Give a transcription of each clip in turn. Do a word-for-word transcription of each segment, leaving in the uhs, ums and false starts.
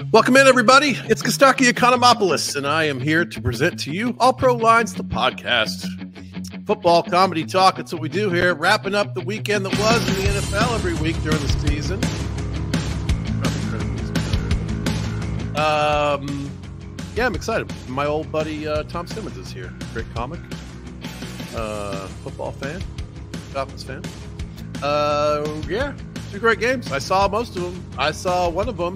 Welcome in, everybody. It's Kostaki Economopoulos, and I am here to present to you All Pro Lines, the podcast. Football, comedy talk, that's what we do here. Wrapping up the weekend that was in the N F L every week during the season. Um, yeah, I'm excited. My old buddy uh, Tom Simmons is here. Great comic. Uh, football fan. Dolphins fan. Uh, yeah, two great games. I saw most of them. I saw one of them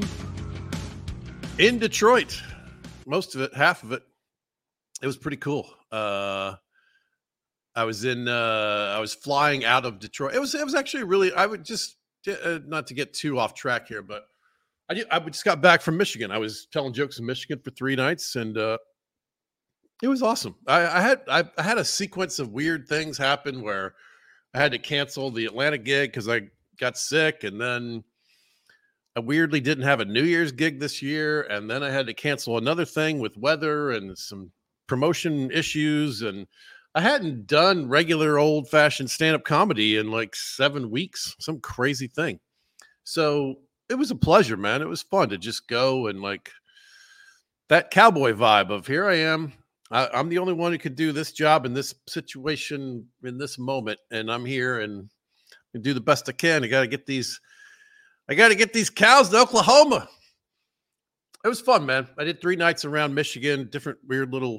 in Detroit. Most of it, half of it. It was pretty cool. Uh, I was in. Uh, I was flying out of Detroit. It was. It was actually really. I would just uh, not to get too off track here, but I did, I just got back from Michigan. I was telling jokes in Michigan for three nights, and uh, it was awesome. I, I had I, I had a sequence of weird things happen where I had to cancel the Atlanta gig because I got sick, and then I weirdly didn't have a New Year's gig this year, and then I had to cancel another thing with weather and some promotion issues, and I hadn't done regular old-fashioned stand-up comedy in like seven weeks, some crazy thing. So it was a pleasure, man. It was fun to just go and like that cowboy vibe of here I am. I, I'm the only one who could do this job in this situation in this moment, and I'm here and, and do the best I can. I got to get these. I got to get these cows to Oklahoma. It was fun, man. I did three nights around Michigan, different weird little,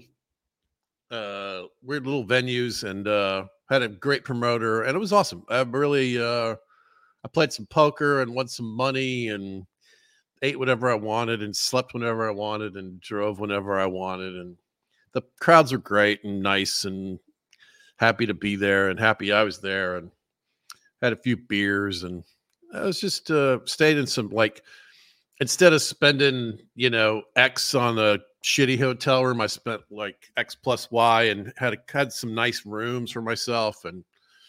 uh, weird little venues, and uh, had a great promoter, and it was awesome. I really, uh, I played some poker and won some money, and ate whatever I wanted, and slept whenever I wanted, and drove whenever I wanted, and the crowds were great and nice, and happy to be there, and happy I was there, and had a few beers, and I was just uh, stayed in some, like, instead of spending, you know, X on a shitty hotel room, I spent like X plus Y and had a, had some nice rooms for myself. And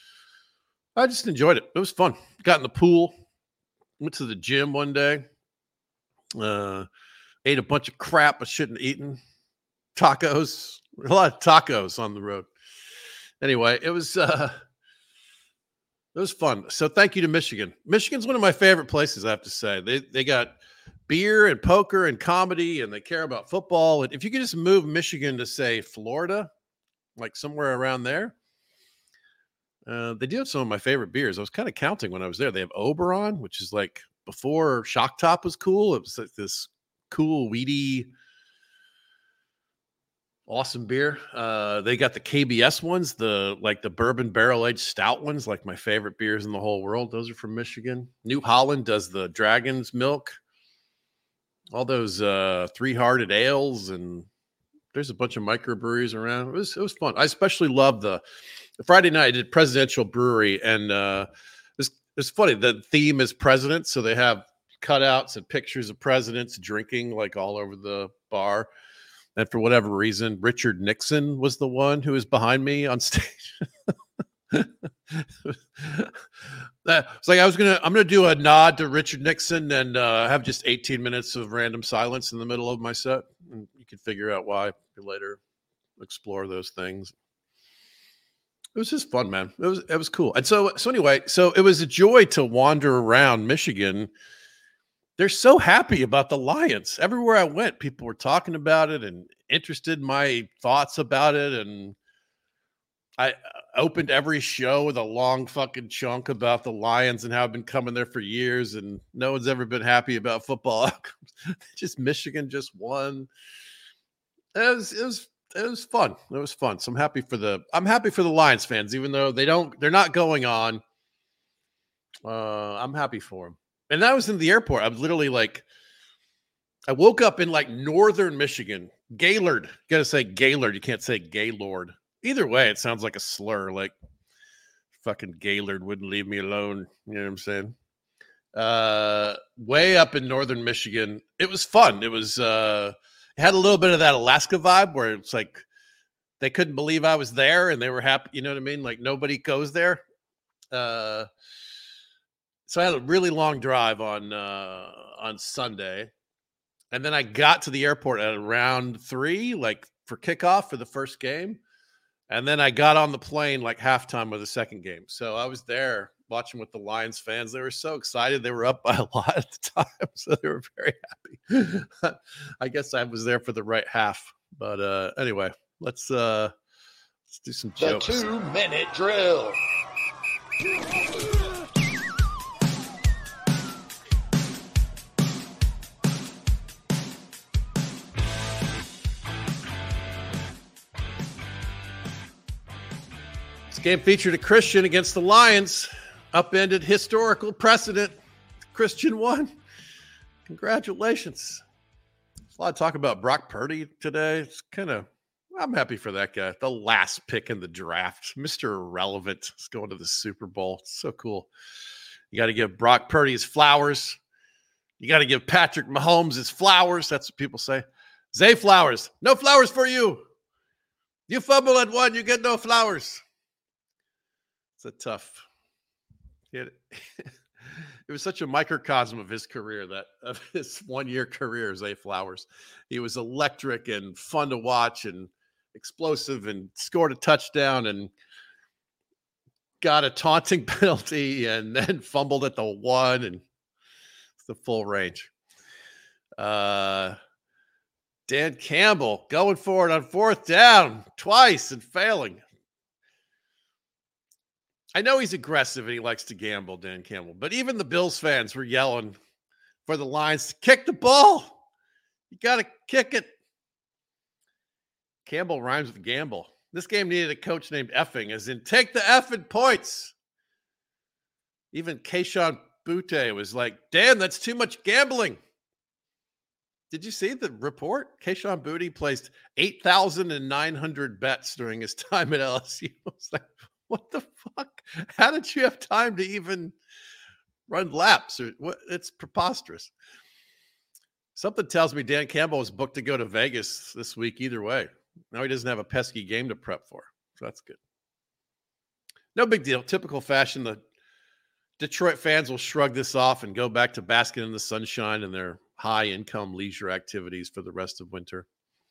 I just enjoyed it. It was fun. Got in the pool, went to the gym one day, uh, ate a bunch of crap I shouldn't have eaten. Tacos, a lot of tacos on the road. Anyway, it was, uh, It was fun. So thank you to Michigan. Michigan's one of my favorite places, I have to say. They they got beer and poker and comedy, and they care about football. And if you could just move Michigan to, say, Florida, like somewhere around there, uh, they do have some of my favorite beers. I was kind of counting when I was there. They have Oberon, which is like before Shock Top was cool. It was like this cool, weedy, awesome beer. Uh, they got the K B S ones, the like the bourbon barrel aged stout ones, like my favorite beers in the whole world. Those are from Michigan. New Holland does the Dragon's Milk. All those uh, three hearted ales, and there's a bunch of microbreweries around. It was it was fun. I especially love the, the Friday night I did Presidential Brewery, and uh, it's it's funny. The theme is presidents, so they have cutouts and pictures of presidents drinking like all over the bar. And for whatever reason, Richard Nixon was the one who was behind me on stage. It's like I was gonna, I'm gonna do a nod to Richard Nixon and uh, have just eighteen minutes of random silence in the middle of my set, and you can figure out why later. Explore those things. It was just fun, man. It was it was cool. And so so anyway, so it was a joy to wander around Michigan. They're so happy about the Lions. Everywhere I went, people were talking about it and interested in my thoughts about it. And I opened every show with a long fucking chunk about the Lions and how I've been coming there for years. And no one's ever been happy about football outcomes. Just Michigan just won. It was, it was, it was fun. It was fun. So I'm happy for the, I'm happy for the Lions fans, even though they don't, they're not going on. Uh, I'm happy for them. And I was in the airport. I was literally like, I woke up in like northern Michigan. Gaylord. You got to say Gaylord. You can't say Gaylord. Either way, it sounds like a slur. Like fucking Gaylord wouldn't leave me alone. You know what I'm saying? Uh, way up in northern Michigan. It was fun. It was, uh, it had a little bit of that Alaska vibe where it's like they couldn't believe I was there and they were happy. You know what I mean? Like nobody goes there. Uh, So I had a really long drive on uh, on Sunday, and then I got to the airport at around three, like for kickoff for the first game, and then I got on the plane like halftime of the second game. So I was there watching with the Lions fans. They were so excited. They were up by a lot at the time, so they were very happy. I guess I was there for the right half. But uh, anyway, let's uh, let's do some jokes. The two-minute drill. This game featured a Christian against the Lions. Upended historical precedent. Christian won. Congratulations. There's a lot of talk about Brock Purdy today. It's kind of, I'm happy for that guy. The last pick in the draft. Mister Irrelevant is going to the Super Bowl. It's so cool. You got to give Brock Purdy his flowers. You got to give Patrick Mahomes his flowers. That's what people say. Zay Flowers. No flowers for you. You fumble at one, you get no flowers. It's a tough. It, it was such a microcosm of his career, that of his one-year career, Zay Flowers. He was electric and fun to watch and explosive and scored a touchdown and got a taunting penalty and then fumbled at the one, and it's the full range. Uh, Dan Campbell going for it on fourth down twice and failing. I know he's aggressive and he likes to gamble, Dan Campbell, but even the Bills fans were yelling for the Lions to kick the ball. You got to kick it. Campbell rhymes with gamble. This game needed a coach named Effing, as in take the effing points. Even Kayshon Boutte was like, Dan, that's too much gambling. Did you see the report? Kayshon Boutte placed eight thousand nine hundred bets during his time at L S U. I was like, what the fuck? How did you have time to even run laps? Or what? It's preposterous. Something tells me Dan Campbell was booked to go to Vegas this week either way. Now he doesn't have a pesky game to prep for, so that's good. No big deal. Typical fashion, the Detroit fans will shrug this off and go back to basking in the sunshine and their high-income leisure activities for the rest of winter.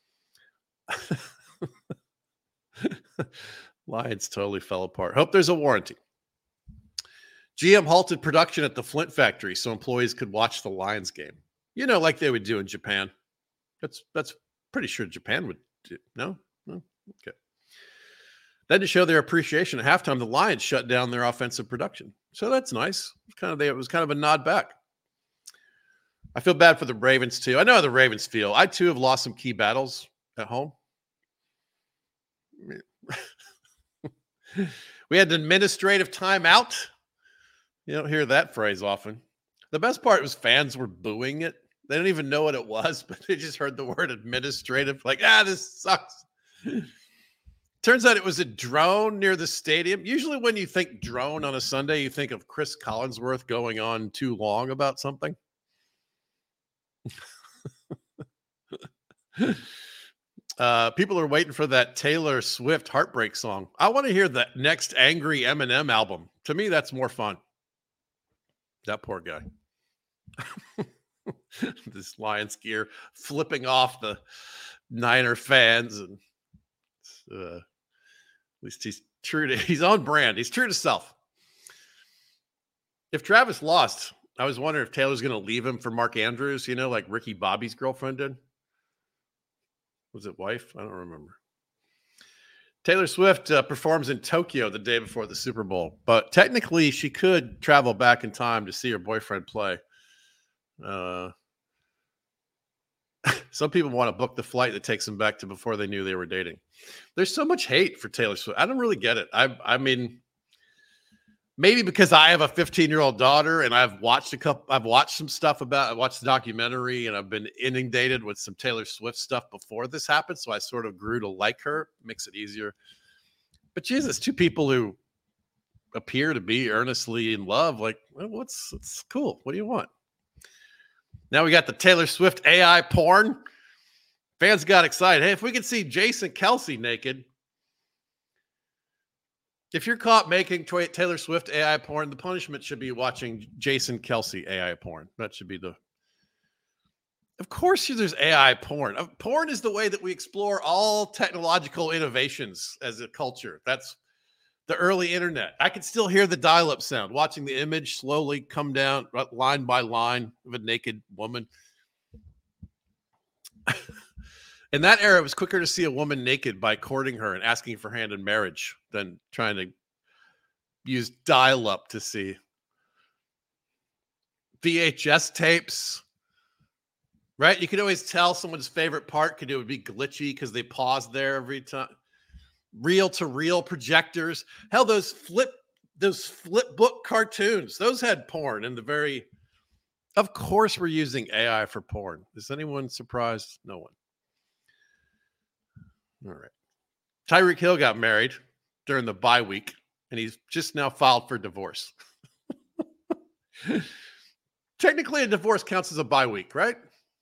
Lions totally fell apart. Hope there's a warranty. G M halted production at the Flint factory so employees could watch the Lions game. You know, like they would do in Japan. That's that's pretty sure Japan would do. No? No? Okay. Then to show their appreciation at halftime, the Lions shut down their offensive production. So that's nice. It was kind of, it was kind of a nod back. I feel bad for the Ravens, too. I know how the Ravens feel. I, too, have lost some key battles at home. We had an administrative timeout. You don't hear that phrase often. The best part was fans were booing it. They didn't even know what it was, but they just heard the word administrative. Like, ah, this sucks. Turns out it was a drone near the stadium. Usually when you think drone on a Sunday, you think of Chris Collinsworth going on too long about something. Uh, people are waiting for that Taylor Swift heartbreak song. I want to hear the next Angry Eminem album. To me, that's more fun. That poor guy. This Lions gear flipping off the Niner fans. And uh, at least he's true to, he's on brand. He's true to self. If Travis lost, I was wondering if Taylor's going to leave him for Mark Andrews, you know, like Ricky Bobby's girlfriend did. Was it wife? I don't remember. Taylor Swift uh, performs in Tokyo the day before the Super Bowl, but technically she could travel back in time to see her boyfriend play. Uh, some people want to book the flight that takes them back to before they knew they were dating. There's so much hate for Taylor Swift. I don't really get it. I, I mean, maybe because I have a fifteen-year-old daughter and I've watched a couple, I've watched some stuff about, I watched the documentary and I've been inundated with some Taylor Swift stuff before this happened. So I sort of grew to like her, makes it easier. But Jesus, two people who appear to be earnestly in love, like, well, what's, it's cool. What do you want? Now we got the Taylor Swift A I porn. Fans got excited. Hey, if we could see Jason Kelce naked. If you're caught making Taylor Swift A I porn, the punishment should be watching Jason Kelce A I porn. That should be the... Of course there's A I porn. Porn is the way that we explore all technological innovations as a culture. That's the early internet. I could still hear the dial-up sound, watching the image slowly come down line by line of a naked woman. In that era, it was quicker to see a woman naked by courting her and asking for hand in marriage than trying to use dial-up to see. V H S tapes, right? You could always tell someone's favorite part because it would be glitchy because they pause there every time. Reel-to-reel projectors. Hell, those flip those flip book cartoons, those had porn in the very... Of course we're using A I for porn. Is anyone surprised? No one. All right. Tyreek Hill got married during the bye week, and he's just now filed for divorce. Technically, a divorce counts as a bye week, right?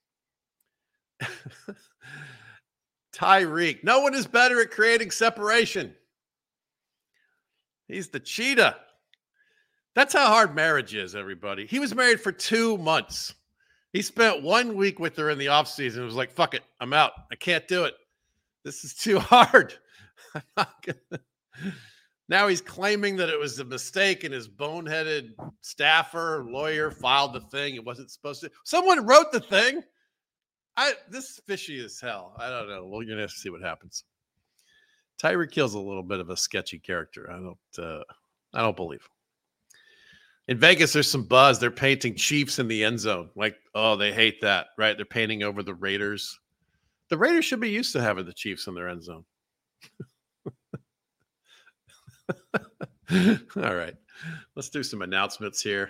Tyreek. No one is better at creating separation. He's the cheetah. That's how hard marriage is, everybody. He was married for two months. He spent one week with her in the offseason. It was like, fuck it. I'm out. I can't do it. This is too hard. I'm not gonna... Now he's claiming that it was a mistake and his boneheaded staffer, lawyer filed the thing. It wasn't supposed to. Someone wrote the thing. I This is fishy as hell. I don't know. Well, you're going to have to see what happens. Tyreek Hill's a little bit of a sketchy character. I don't, uh, I don't believe. In Vegas, there's some buzz. They're painting Chiefs in the end zone. Like, oh, they hate that, right? They're painting over the Raiders. The Raiders should be used to having the Chiefs in their end zone. All right. Let's do some announcements here.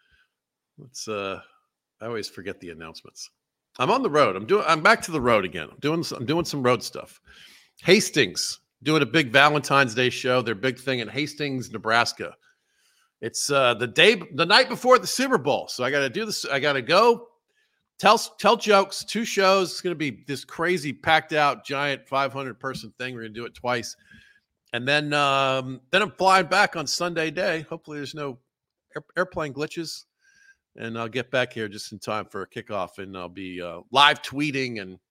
Let's uh I always forget the announcements. I'm on the road. I'm doing I'm back to the road again. I'm doing I'm doing some road stuff. Hastings doing a big Valentine's Day show, their big thing in Hastings, Nebraska. It's uh the day the night before the Super Bowl. So I got to do this I got to go tell tell jokes, two shows. It's going to be this crazy packed out giant five hundred person thing. We're going to do it twice. And then um, then I'm flying back on Sunday day. Hopefully there's no air, airplane glitches. And I'll get back here just in time for a kickoff. And I'll be uh, live tweeting and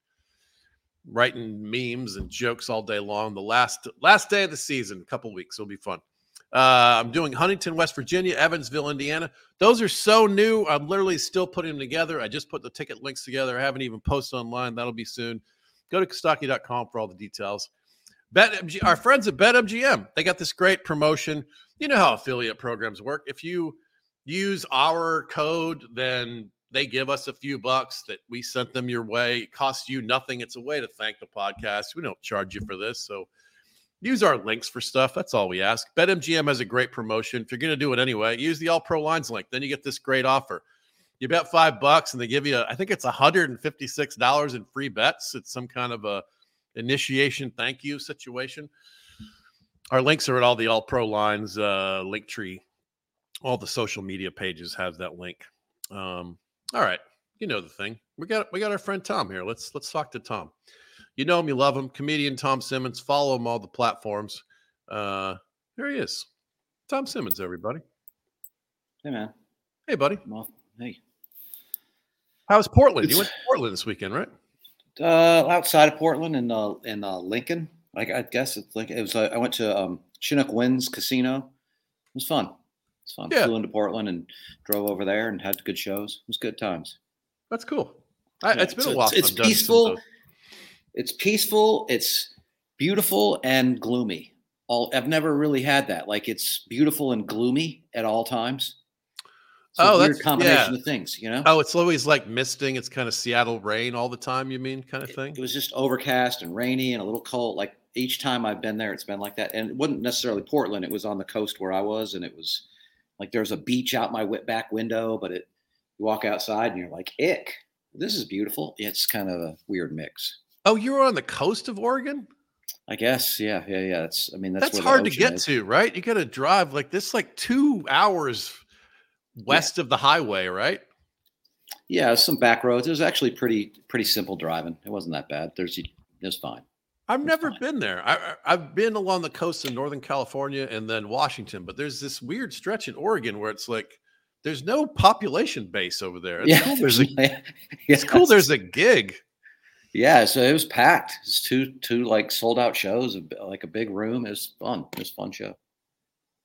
writing memes and jokes all day long. The last last day of the season, a couple weeks. It'll be fun. Uh, I'm doing Huntington, West Virginia, Evansville, Indiana. Those are so new. I'm literally still putting them together. I just put the ticket links together. I haven't even posted online. That'll be soon. Go to Kostaki dot com for all the details. BetMG, our friends at BetMGM, they got this great promotion. You know how affiliate programs work. If you use our code, then they give us a few bucks that we sent them your way. It costs you nothing. It's a way to thank the podcast. We don't charge you for this. So use our links for stuff. That's all we ask. BetMGM has a great promotion. If you're going to do it anyway, use the All Pro Lines link. Then you get this great offer. You bet five bucks and they give you, I think it's one hundred fifty-six dollars in free bets. It's some kind of a initiation thank you situation. Our links are at all the All Pro Lines uh, link tree. All the social media pages have that link. Um, all right, you know the thing. We got we got our friend Tom here. Let's let's talk to Tom. You know him, you love him. Comedian Tom Simmons. Follow him all the platforms. Uh, here he is, Tom Simmons. Everybody. Hey man. Hey buddy. Well, hey. How's Portland? It's, you went to Portland this weekend, right? Uh, outside of Portland in uh, in uh, Lincoln. Like I guess it's like it was. Uh, I went to um, Chinook Winds Casino. It was fun. It was fun. Yeah. Flew into Portland and drove over there and had good shows. It was good times. That's cool. I, Yeah, it's been so a while. It's, since it's I've done peaceful. some of those. It's peaceful. It's beautiful and gloomy. All I've never really had that. Like it's beautiful and gloomy at all times. It's Oh, a weird that's- combination yeah. of things, you know. Oh, it's always like misting. It's kind of Seattle rain all the time. You mean kind of thing? It was just overcast and rainy and a little cold. Like each time I've been there, it's been like that. And it wasn't necessarily Portland. It was on the coast where I was. And it was like, there's a beach out my wi- back window, but it, you walk outside and you're like, ick, this is beautiful. It's kind of a weird mix. Oh, you were on the coast of Oregon? I guess. Yeah. Yeah. Yeah. It's, I mean, that's, That's, where the hard to ocean get is. to, right? You got to drive like this, like two hours west of the highway, right? Yeah. There's some back roads. It was actually pretty, pretty simple driving. It wasn't that bad. There's, it was fine. I've It's never fine. been there. I, I- I've been along the coast in Northern California and then Washington, but there's this weird stretch in Oregon where it's like there's no population base over there. It's Yeah. cool. There's a, yeah, it's cool. There's a gig. Yeah, so it was packed. It's two two like sold out shows, a b- like a big room. It was fun. It was a fun show.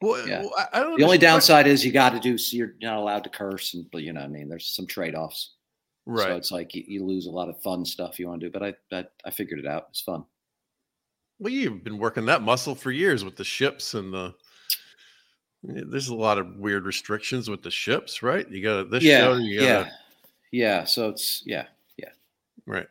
Well, Yeah. well, I I don't The only understand- downside is you got to do. You're not allowed to curse, and but you know, what I mean, there's some trade offs. Right. So it's like you, you lose a lot of fun stuff you want to do. But I, I I figured it out. It's fun. Well, you've been working that muscle for years with the ships and the. There's a lot of weird restrictions with the ships, right? You got this Yeah, show, you got yeah, yeah. So it's yeah, yeah. right.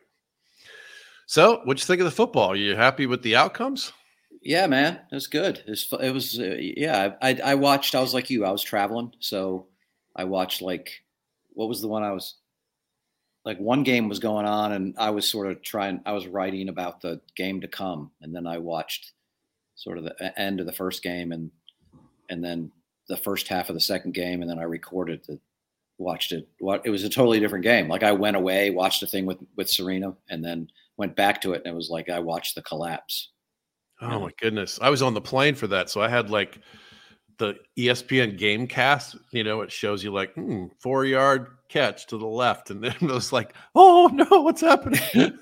So, what'd you think of the football? Are you happy with the outcomes? Yeah, man, it was good. It was, fu- it was uh, yeah. I, I watched. I was like you. I was traveling, so I watched like what was the one I was like. One game was going on, and I was sort of trying. I was writing about the game to come, and then I watched sort of the e- end of the first game, and and then the first half of the second game, and then I recorded the watched it. What it was a totally different game. Like I went away, watched the thing with with Serena, and then went back to it, and it was like I watched the collapse. Oh my goodness. I was on the plane for that. So I had like the E S P N game cast, you know, it shows you like hmm, four yard catch to the left. And then it was like, oh no, what's happening?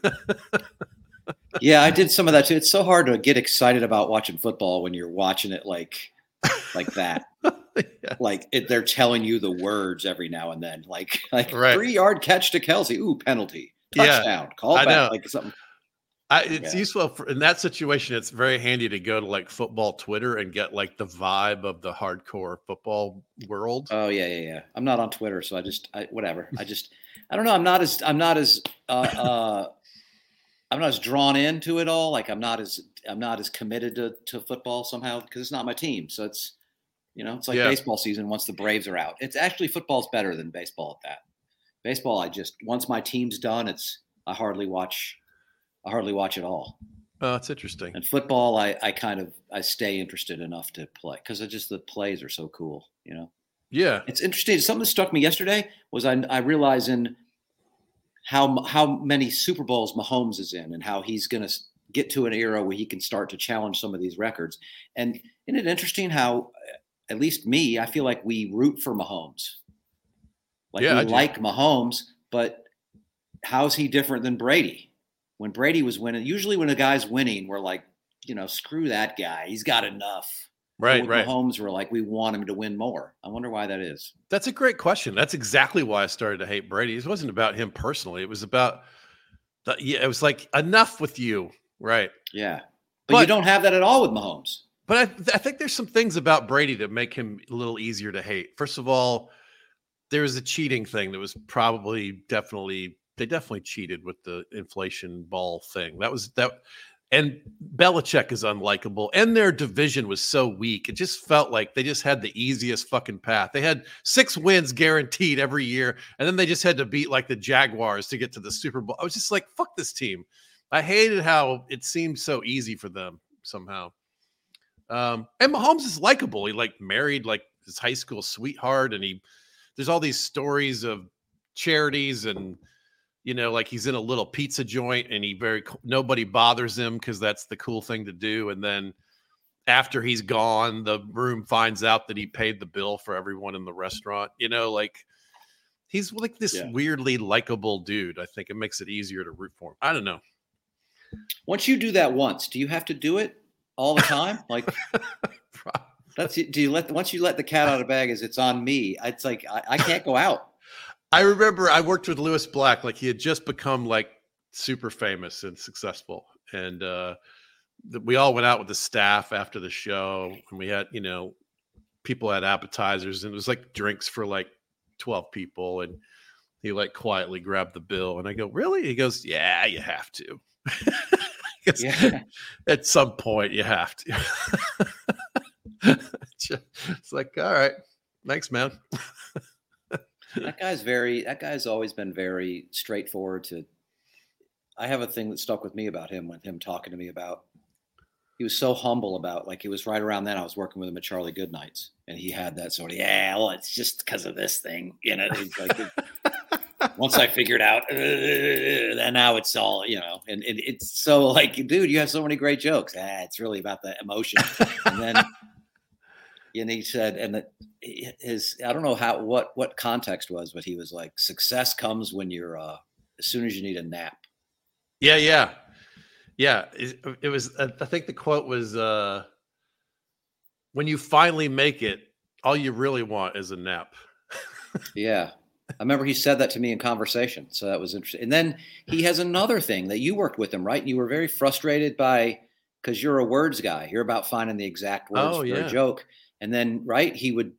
Yeah, I did some of that too. It's so hard to get excited about watching football when you're watching it like like that. Yeah. Like it, they're telling you the words every now and then. Like like Right. three yard catch to Kelsey. Ooh, penalty. Yeah, Touchdown. Call I back. know. Like something. I, it's Yeah. useful for, in that situation. It's very handy to go to like football Twitter and get like the vibe of the hardcore football world. Oh yeah, yeah, yeah. I'm not on Twitter, so I just I, whatever. I just I don't know. I'm not as I'm not as uh, uh, I'm not as drawn into it all. Like I'm not as I'm not as committed to, to football somehow because it's not my team. So it's you know it's like Yeah. baseball season once the Braves are out. It's actually football's better than baseball at that. Baseball, I just once my team's done, it's I hardly watch. I hardly watch it all. Oh, that's interesting. And football, I, I kind of I stay interested enough to play because just the plays are so cool. You know, Yeah. it's interesting. Something that struck me yesterday was I I realizing how how many Super Bowls Mahomes is in and how he's going to get to an era where he can start to challenge some of these records. And isn't it interesting how, at least me, I feel like we root for Mahomes. Like Yeah, I we do. like Mahomes, but how's he different than Brady? When Brady was winning, usually when a guy's winning, we're like, you know, screw that guy. He's got enough. Right, With right. Mahomes, we're like, we want him to win more. I wonder why that is. That's a great question. That's exactly why I started to hate Brady. It wasn't about him personally. It was about the, yeah, it was like enough with you. Right. Yeah. But, But- you don't have that at all with Mahomes. But I, I think there's some things about Brady that make him a little easier to hate. First of all, there was a cheating thing that was probably definitely they definitely cheated with the inflation ball thing. That was that, and Belichick is unlikable, and their division was so weak. It just felt like they just had the easiest fucking path. They had six wins guaranteed every year, and then they just had to beat like the Jaguars to get to the Super Bowl. I was just like, fuck this team. I hated how it seemed so easy for them somehow. Um, and Mahomes is likable. He like married like his high school sweetheart, and he there's all these stories of charities, and you know, like he's in a little pizza joint, and he very nobody bothers him because that's the cool thing to do. And then after he's gone, the room finds out that he paid the bill for everyone in the restaurant. You know, like he's like this Yeah. weirdly likable dude. I think it makes it easier to root for him. I don't know. Once you do that once, do you have to do it all the time? Like that's do you let once you let the cat out of the bag is it's on me. It's like I, I can't go out. I remember I worked with Lewis Black, like he had just become like super famous and successful. And uh, the, we all went out with the staff after the show, and we had, you know, people had appetizers, and it was like drinks for like twelve people. And he like quietly grabbed the bill, and I go, really? He goes, yeah, you have to. Because Yeah. at some point you have to. It's like, all right, thanks, man. That guy's very that guy's always been very straightforward to I have a thing that stuck with me about him with him talking to me about he was so humble about like it was right around then I was working with him at Charlie Goodnights and he had that sort of yeah well it's just because of this thing you know it's like it, once I figured out uh, then now it's all you know and, and it's so like dude you have so many great jokes ah, it's really about the emotion and then and he said and that his I don't know how what what context was but he was like success comes when you're uh as soon as you need a nap. Yeah, yeah, yeah. It, it was. I think the quote was, uh, when you finally make it, all you really want is a nap. Yeah. I remember he said that to me in conversation. So that was interesting. And then he has another thing that you worked with him, right? And you were very frustrated by, because you're a words guy. You're about finding the exact words Oh, for yeah. a joke. And then, right, he would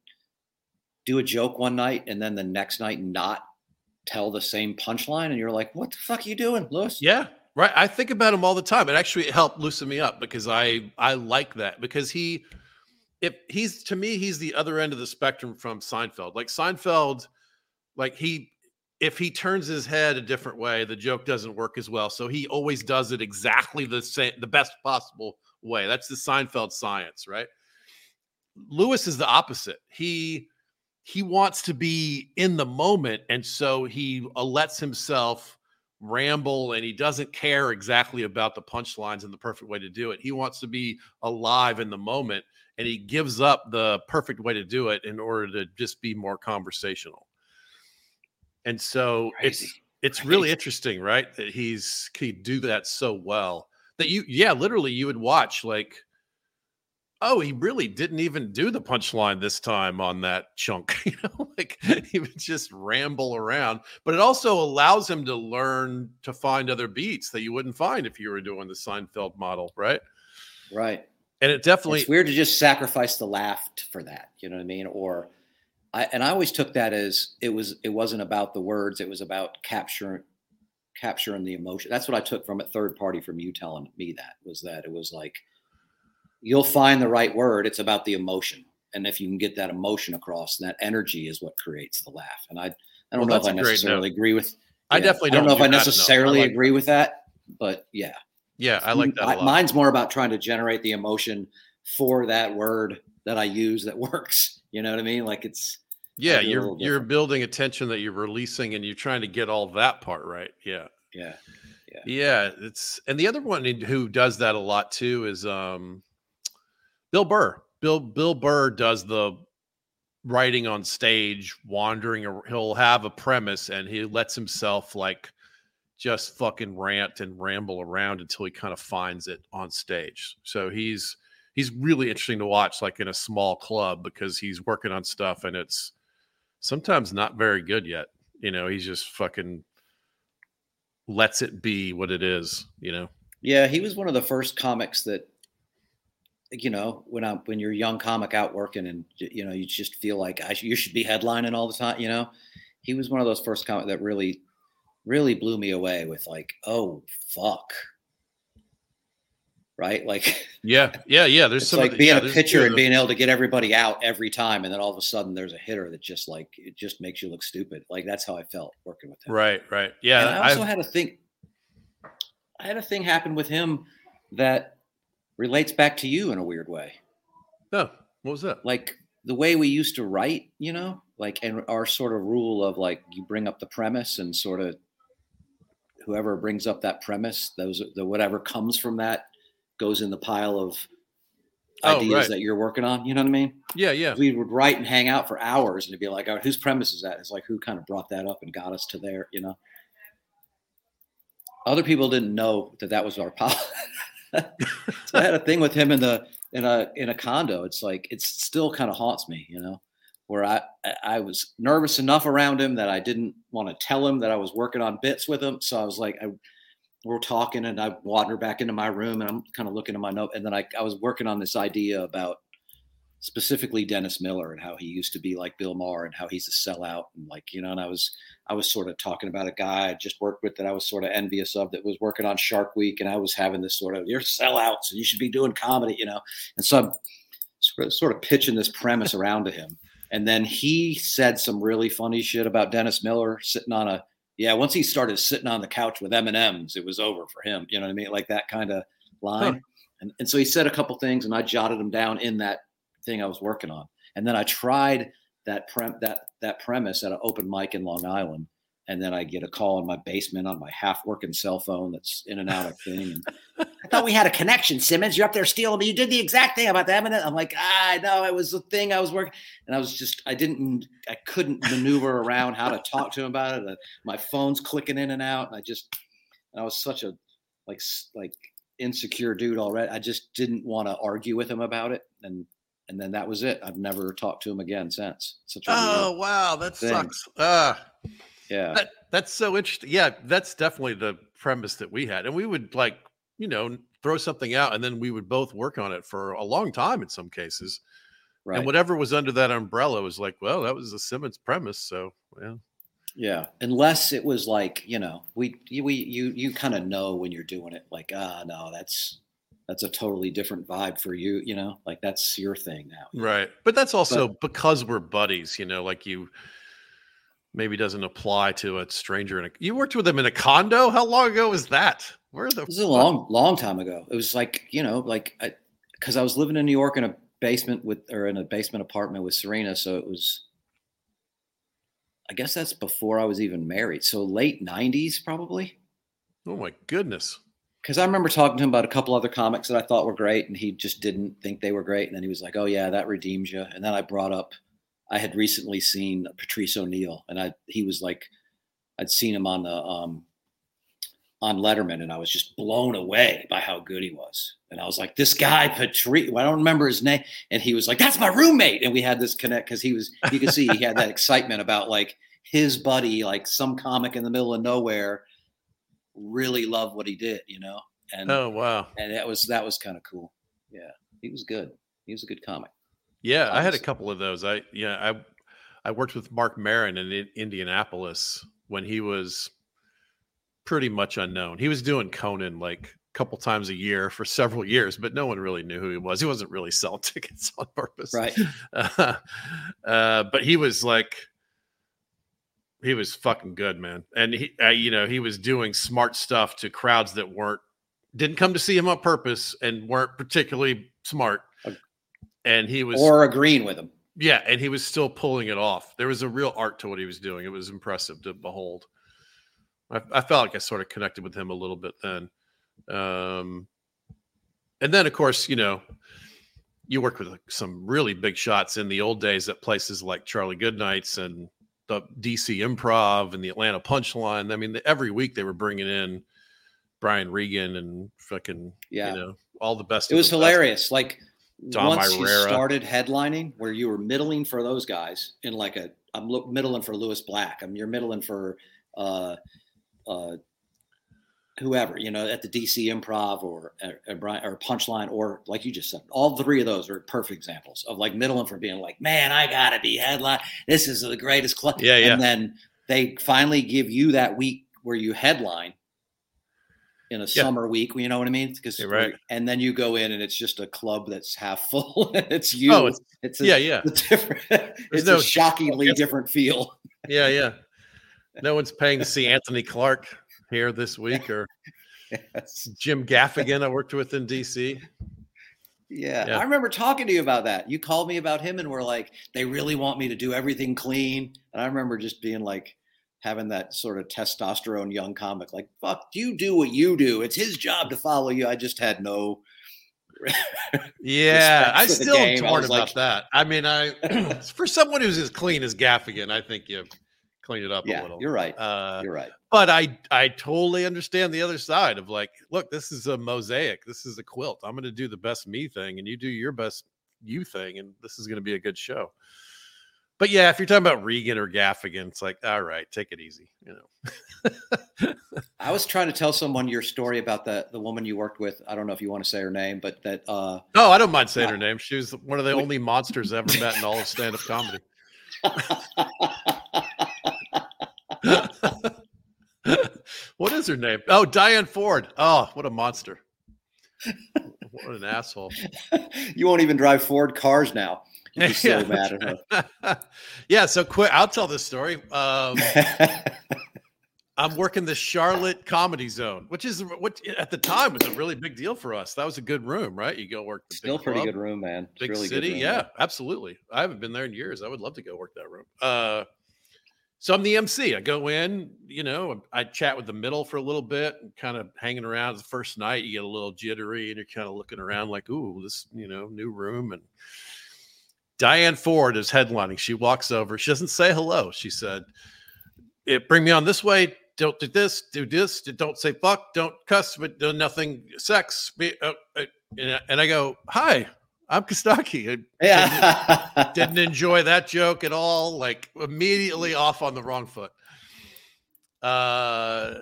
do a joke one night and then the next night not tell the same punchline. And you're like, what the fuck are you doing, Lewis? Yeah, right. I think about him all the time. It actually helped loosen me up because I I like that because he, if he's to me, he's the other end of the spectrum from Seinfeld. Like Seinfeld, like he, if he turns his head a different way, the joke doesn't work as well. So he always does it exactly the same, the best possible way. That's the Seinfeld science, right? Lewis is the opposite. He he wants to be in the moment, and so he uh, lets himself ramble, and he doesn't care exactly about the punchlines and the perfect way to do it. He wants to be alive in the moment, and he gives up the perfect way to do it in order to just be more conversational. And so Crazy. it's it's Crazy. really interesting, right? That he's he do that so well that you, yeah, literally you would watch like, oh, he really didn't even do the punchline this time on that chunk. You know, like he would just ramble around. But it also allows him to learn to find other beats that you wouldn't find if you were doing the Seinfeld model, right? Right. And it definitely It's weird to just sacrifice the laugh for that. You know what I mean? Or I and I always took that as it was it wasn't about the words, it was about capturing capturing the emotion. That's what I took from it, third party, from you telling me that, was that it was like, you'll find the right word. It's about the emotion. And if you can get that emotion across, that energy is what creates the laugh. And I, I don't Well, know if I that's a great necessarily note. agree with, I yeah, definitely I don't don't know if do I that enough. I necessarily like agree that. with that, but yeah. Yeah, I like that a I- lot. Mine's more about trying to generate the emotion for that word that I use that works. You know what I mean? Like it's, Yeah, I do a you're little you're different. building a tension that you're releasing, and you're trying to get all that part right. Yeah. Yeah. Yeah. Yeah, it's and the other one who does that a lot too is um Bill Burr. Bill Bill Burr does the writing on stage, wandering. ar- He'll have a premise and he lets himself like just fucking rant and ramble around until he kind of finds it on stage. So he's he's really interesting to watch, like in a small club, because he's working on stuff and it's sometimes not very good yet. You know, he's just fucking lets it be what it is. You know. Yeah. He was one of the first comics that, you know, when I when you're a young comic out working and you know you just feel like I sh- you should be headlining all the time. You know, he was one of those first comics that really, really blew me away with like, oh fuck, right? Like Yeah, yeah, yeah. There's it's some like of the- being yeah, a there's pitcher few of and them. being able to get everybody out every time, and then all of a sudden there's a hitter that just like it just makes you look stupid. Like that's how I felt working with him. Right, right. And Yeah, I also I've- had a thing. I had a thing happen with him that relates back to you in a weird way. no. What was that? Like the way we used to write, you know, like, and our sort of rule of like, you bring up the premise and sort of whoever brings up that premise, those, the, whatever comes from that goes in the pile of Oh, ideas right. that you're working on. You know what I mean? Yeah, yeah. We would write and hang out for hours and it'd be like, oh, whose premise is that? It's like, who kind of brought that up and got us to there, you know? Other people didn't know that that was our policy. So I had a thing with him in the in a in a condo. It's like it still kind of haunts me, you know, where I I was nervous enough around him that I didn't want to tell him that I was working on bits with him. So I was like, I, we're talking, and I wander back into my room, and I'm kind of looking at my note, and then I I was working on this idea about specifically Dennis Miller and how he used to be like Bill Maher and how he's a sellout, and like, you know, and I was I was sort of talking about a guy I just worked with that I was sort of envious of that was working on Shark Week, and I was having this sort of, you're sellouts and you should be doing comedy, you know. And so I'm sort of, sort of pitching this premise around to him. And then he said some really funny shit about Dennis Miller sitting on a, yeah, once he started sitting on the couch with M and M's, it was over for him. You know what I mean? Like that kind of line. Huh. And, and so he said a couple things and I jotted them down in that thing I was working on. And then I tried that prem that that premise at an open mic in Long Island, and then I get a call in my basement on my half working cell phone that's in and out of thing. And I thought we had a connection, Simmons. You're up there stealing me. You did the exact thing about the eminent. I'm like, ah, no, it was the thing I was working. And I was just, I didn't, I couldn't maneuver around how to talk to him about it. My phone's clicking in and out. And I just, and I was such a like like insecure dude already. I just didn't want to argue with him about it. And and then that was it. I've never talked to him again since. Such a Oh, weird wow. That thing. sucks. Uh, Yeah. that, that's so interesting. Yeah, that's definitely the premise that we had. And we would like, you know, throw something out and then we would both work on it for a long time in some cases. Right. And whatever was under that umbrella was like, well, that was the Simmons premise. So, yeah. Yeah. Unless it was like, you know, we, we, you, you kind of know when you're doing it, like, ah, no, that's, that's a totally different vibe for you. You know, like that's your thing now. Right. But that's also But, because we're buddies, you know, like you maybe doesn't apply to a stranger. In a, you worked with him in a condo. How long ago was that? Where the this is a long, long time ago. It was like, you know, like, I, cause I was living in New York in a basement with, or in a basement apartment with Serena. So it was, I guess that's before I was even married. So late nineties, probably. Oh my goodness. Because I remember talking to him about a couple other comics that I thought were great, and he just didn't think they were great. And then he was like, "Oh yeah, that redeems you." And then I brought up, I had recently seen Patrice O'Neal, and I he was like, I'd seen him on the um, on Letterman, and I was just blown away by how good he was. And I was like, "This guy Patrice, well, I don't remember his name," and he was like, "That's my roommate." And we had this connect because he was, you could see he had that excitement about like his buddy, like some comic in the middle of nowhere, really loved what he did, you know. And oh wow, and that was that was kind of cool. Yeah, he was good. He was a good comic. yeah. Obviously. I had a couple of those. I yeah, I I worked with Mark Maron in, in Indianapolis when he was pretty much unknown. He was doing Conan like a couple times a year for several years, but no one really knew who he was. He wasn't really selling tickets on purpose, Right? Uh, uh, but he was like. He was fucking good, man. And he, uh, you know, he was doing smart stuff to crowds that weren't, didn't come to see him on purpose and weren't particularly smart. And he was, or agreeing with him. yeah. And he was still pulling it off. There was a real art to what he was doing. It was impressive to behold. I, I felt like I sort of connected with him a little bit then. Um, and then of course, you know, you worked with like, some really big shots in the old days at places like Charlie Goodnight's and the D C Improv and the Atlanta Punchline. I mean, the, every week they were bringing in Brian Regan and fucking, yeah. you know, all the best. It was hilarious. Best. Like Dom once Irera. you started headlining, where you were middling for those guys in like a, I'm lo- middling for Lewis Black. I mean, you're middling for uh, uh, whoever, you know, at the D C Improv or or, or Punchline, or like you just said, all three of those are perfect examples of like middling for being like, man, I gotta be headline. This is the greatest club. Yeah, yeah. And then they finally give you that week where you headline in a yeah. summer week. You know what I mean? Because right. And then you go in and it's just a club that's half full. It's you. Oh, it's, it's a, yeah, yeah. It's, different, it's no, a shockingly different feel. Yeah, yeah. No one's paying to see Anthony Clark here this week, or yes. Jim Gaffigan I worked with in D C. Yeah. yeah. I remember talking to you about that. You called me about him and were like, they really want me to do everything clean. And I remember just being like, having that sort of testosterone young comic, like, fuck, you do what you do. It's his job to follow you. I just had no. yeah, I still am torn about like, that. I mean, I for someone who's as clean as Gaffigan, I think you clean it up yeah, a little. You're right. Uh, you're right. But I, I totally understand the other side of like, look, this is a mosaic. This is a quilt. I'm going to do the best me thing, and you do your best you thing, and this is going to be a good show. But yeah, if you're talking about Regan or Gaffigan, it's like, all right, take it easy, you know. I was trying to tell someone your story about the the woman you worked with. I don't know if you want to say her name, but that. Uh, oh, I don't mind saying uh, her name. She was one of the only monsters I ever met in all of stand-up comedy. What is her name? Oh, Diane Ford. Oh, what a monster. What an asshole. You won't even drive Ford cars now. You're just so yeah, mad at her. Yeah, so quick, I'll tell this story. Um, I'm working the Charlotte Comedy Zone, which is what at the time was a really big deal for us. That was a good room, right? You go work the Still big pretty club, good room, man. It's big really city. Good room, yeah, man. Absolutely. I haven't been there in years. I would love to go work that room. Uh, so I'm the M C. I go in, you know, I chat with the middle for a little bit and kind of hanging around. The first night, you get a little jittery and you're kind of looking around like, ooh, this, you know, new room. And Diane Ford is headlining. She walks over. She doesn't say hello. She said, it, bring me on this way. Don't do this, do this. Don't say fuck. Don't cuss, but do nothing sex. Be, uh, uh, and I go, hi, I'm Kostaki. I Yeah. didn't, didn't enjoy that joke at all. Like immediately off on the wrong foot. Uh,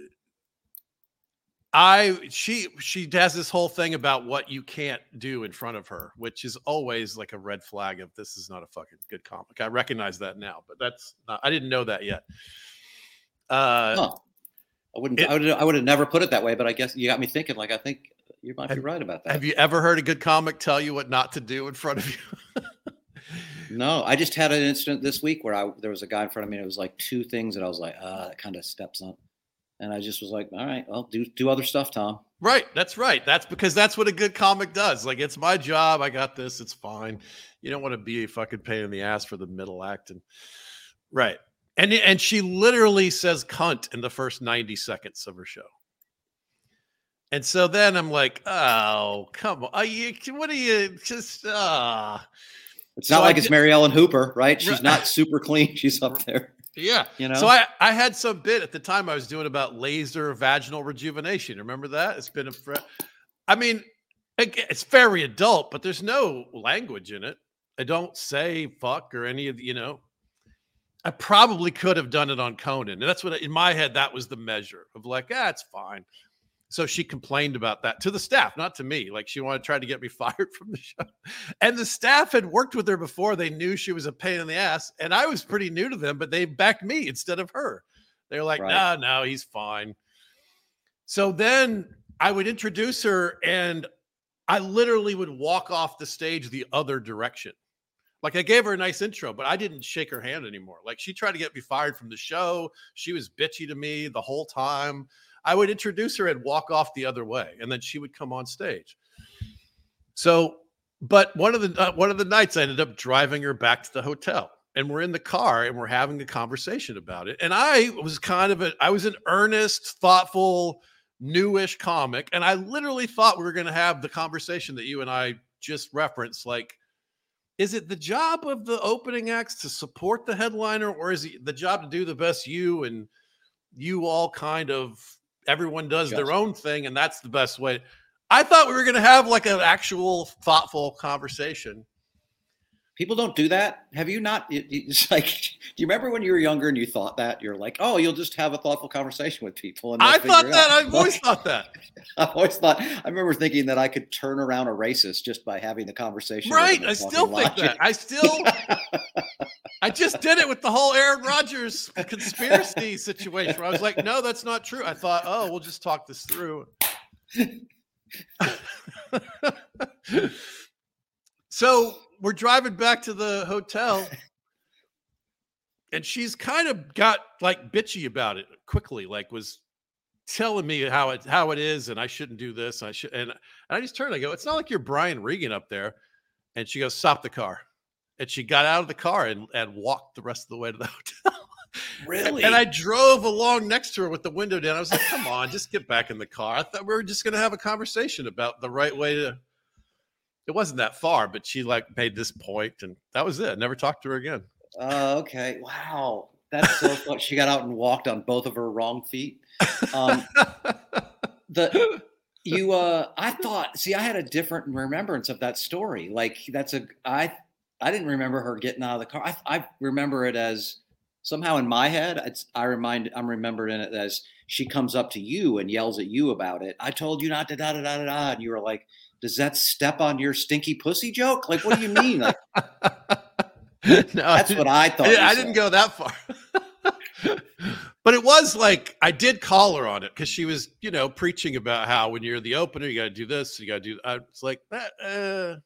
I she she has this whole thing about what you can't do in front of her, which is always like a red flag of this is not a fucking good comic. I recognize that now, but that's not, I didn't know that yet. Uh, huh. I wouldn't. it, I would. I would have never put it that way, but I guess you got me thinking. Like I think you might have, be right about that. Have you ever heard a good comic tell you what not to do in front of you? No, I just had an incident this week where I there was a guy in front of me. And it was like two things that I was like, ah, that kind of steps up. And I just was like, all right, well, do do other stuff, Tom. Right. That's right. That's because that's what a good comic does. Like, it's my job. I got this. It's fine. You don't want to be a fucking pain in the ass for the middle act. And right. And, and she literally says cunt in the first ninety seconds of her show. And so then I'm like, oh, come on. Are you, what are you just, ah. Uh. It's not so like I it's did, Mary Ellen Hooper, right? She's right. not super clean. She's up there. Yeah. You know? So I, I had some bit at the time I was doing about laser vaginal rejuvenation. Remember that? It's been a fr- I mean, it's very adult, but there's no language in it. I don't say fuck or any of the, you know, I probably could have done it on Conan. And that's what in my head, that was the measure of like, ah, it's fine. So she complained about that to the staff, not to me. Like she wanted to try to get me fired from the show. And the staff had worked with her before. They knew she was a pain in the ass. And I was pretty new to them, but they backed me instead of her. They were like, right. no, no, he's fine. So then I would introduce her and I literally would walk off the stage the other direction. Like I gave her a nice intro, but I didn't shake her hand anymore. Like she tried to get me fired from the show. She was bitchy to me the whole time. I would introduce her and walk off the other way, and then she would come on stage. So, but one of the uh, one of the nights, I ended up driving her back to the hotel, and we're in the car and we're having a conversation about it. And I was kind of a, I was an earnest, thoughtful, newish comic, and I literally thought we were going to have the conversation that you and I just referenced. Like, is it the job of the opening acts to support the headliner, or is it the job to do the best you and you all kind of? Everyone does their own thing, and that's the best way. I thought we were going to have like an actual thoughtful conversation. People don't do that. Have you not? It's like, do you remember when you were younger and you thought that? You're like, oh, you'll just have a thoughtful conversation with people. And I thought that. I've always thought that. I've always thought. I remember thinking that I could turn around a racist just by having the conversation. Right. I still think that. I still. I just did it with the whole Aaron Rodgers conspiracy situation where I was like, no, that's not true. I thought, oh, we'll just talk this through. So we're driving back to the hotel and she's kind of got like bitchy about it quickly, like was telling me how it, how it is. And I shouldn't do this. I should. And, and I just turned, I go, it's not like you're Brian Regan up there. And she goes, stop the car. And she got out of the car and, and walked the rest of the way to the hotel. Really? And I drove along next to her with the window down. I was like, come on, just get back in the car. I thought we were just going to have a conversation about the right way to. It wasn't that far, but she like made this point and that was it. I never talked to her again. Uh, okay. Wow. That's so fun. She got out and walked on both of her wrong feet. Um, the you, uh, I thought, see, I had a different remembrance of that story. Like that's a, I, I didn't remember her getting out of the car. I, I remember it as somehow in my head. It's, I remind, I'm remembering it as she comes up to you and yells at you about it. I told you not to da da da da da. And you were like, does that step on your stinky pussy joke? Like, what do you mean? Like, no, that's what I thought. I, I didn't go that far. But it was like, I did call her on it because she was, you know, preaching about how when you're the opener, you got to do this, you got to do. I was like, that. Uh,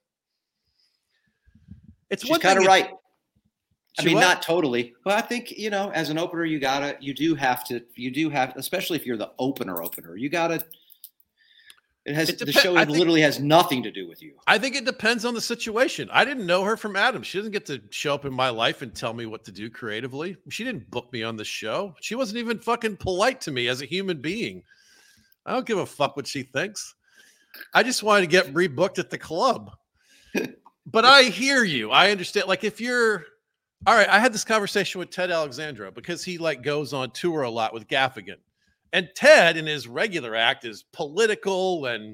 it's She's kind of right. I mean, what? Not totally, but I think, you know, as an opener, you gotta, you do have to, you do have, especially if you're the opener opener, you gotta. It has it dep- the show think, literally has nothing to do with you. I think it depends on the situation. I didn't know her from Adam. She doesn't get to show up in my life and tell me what to do creatively. She didn't book me on the show. She wasn't even fucking polite to me as a human being. I don't give a fuck what she thinks. I just wanted to get rebooked at the club. But I hear you. I understand. Like if you're all right, I had this conversation with Ted Alexandra because he like goes on tour a lot with Gaffigan. And Ted in his regular act is political and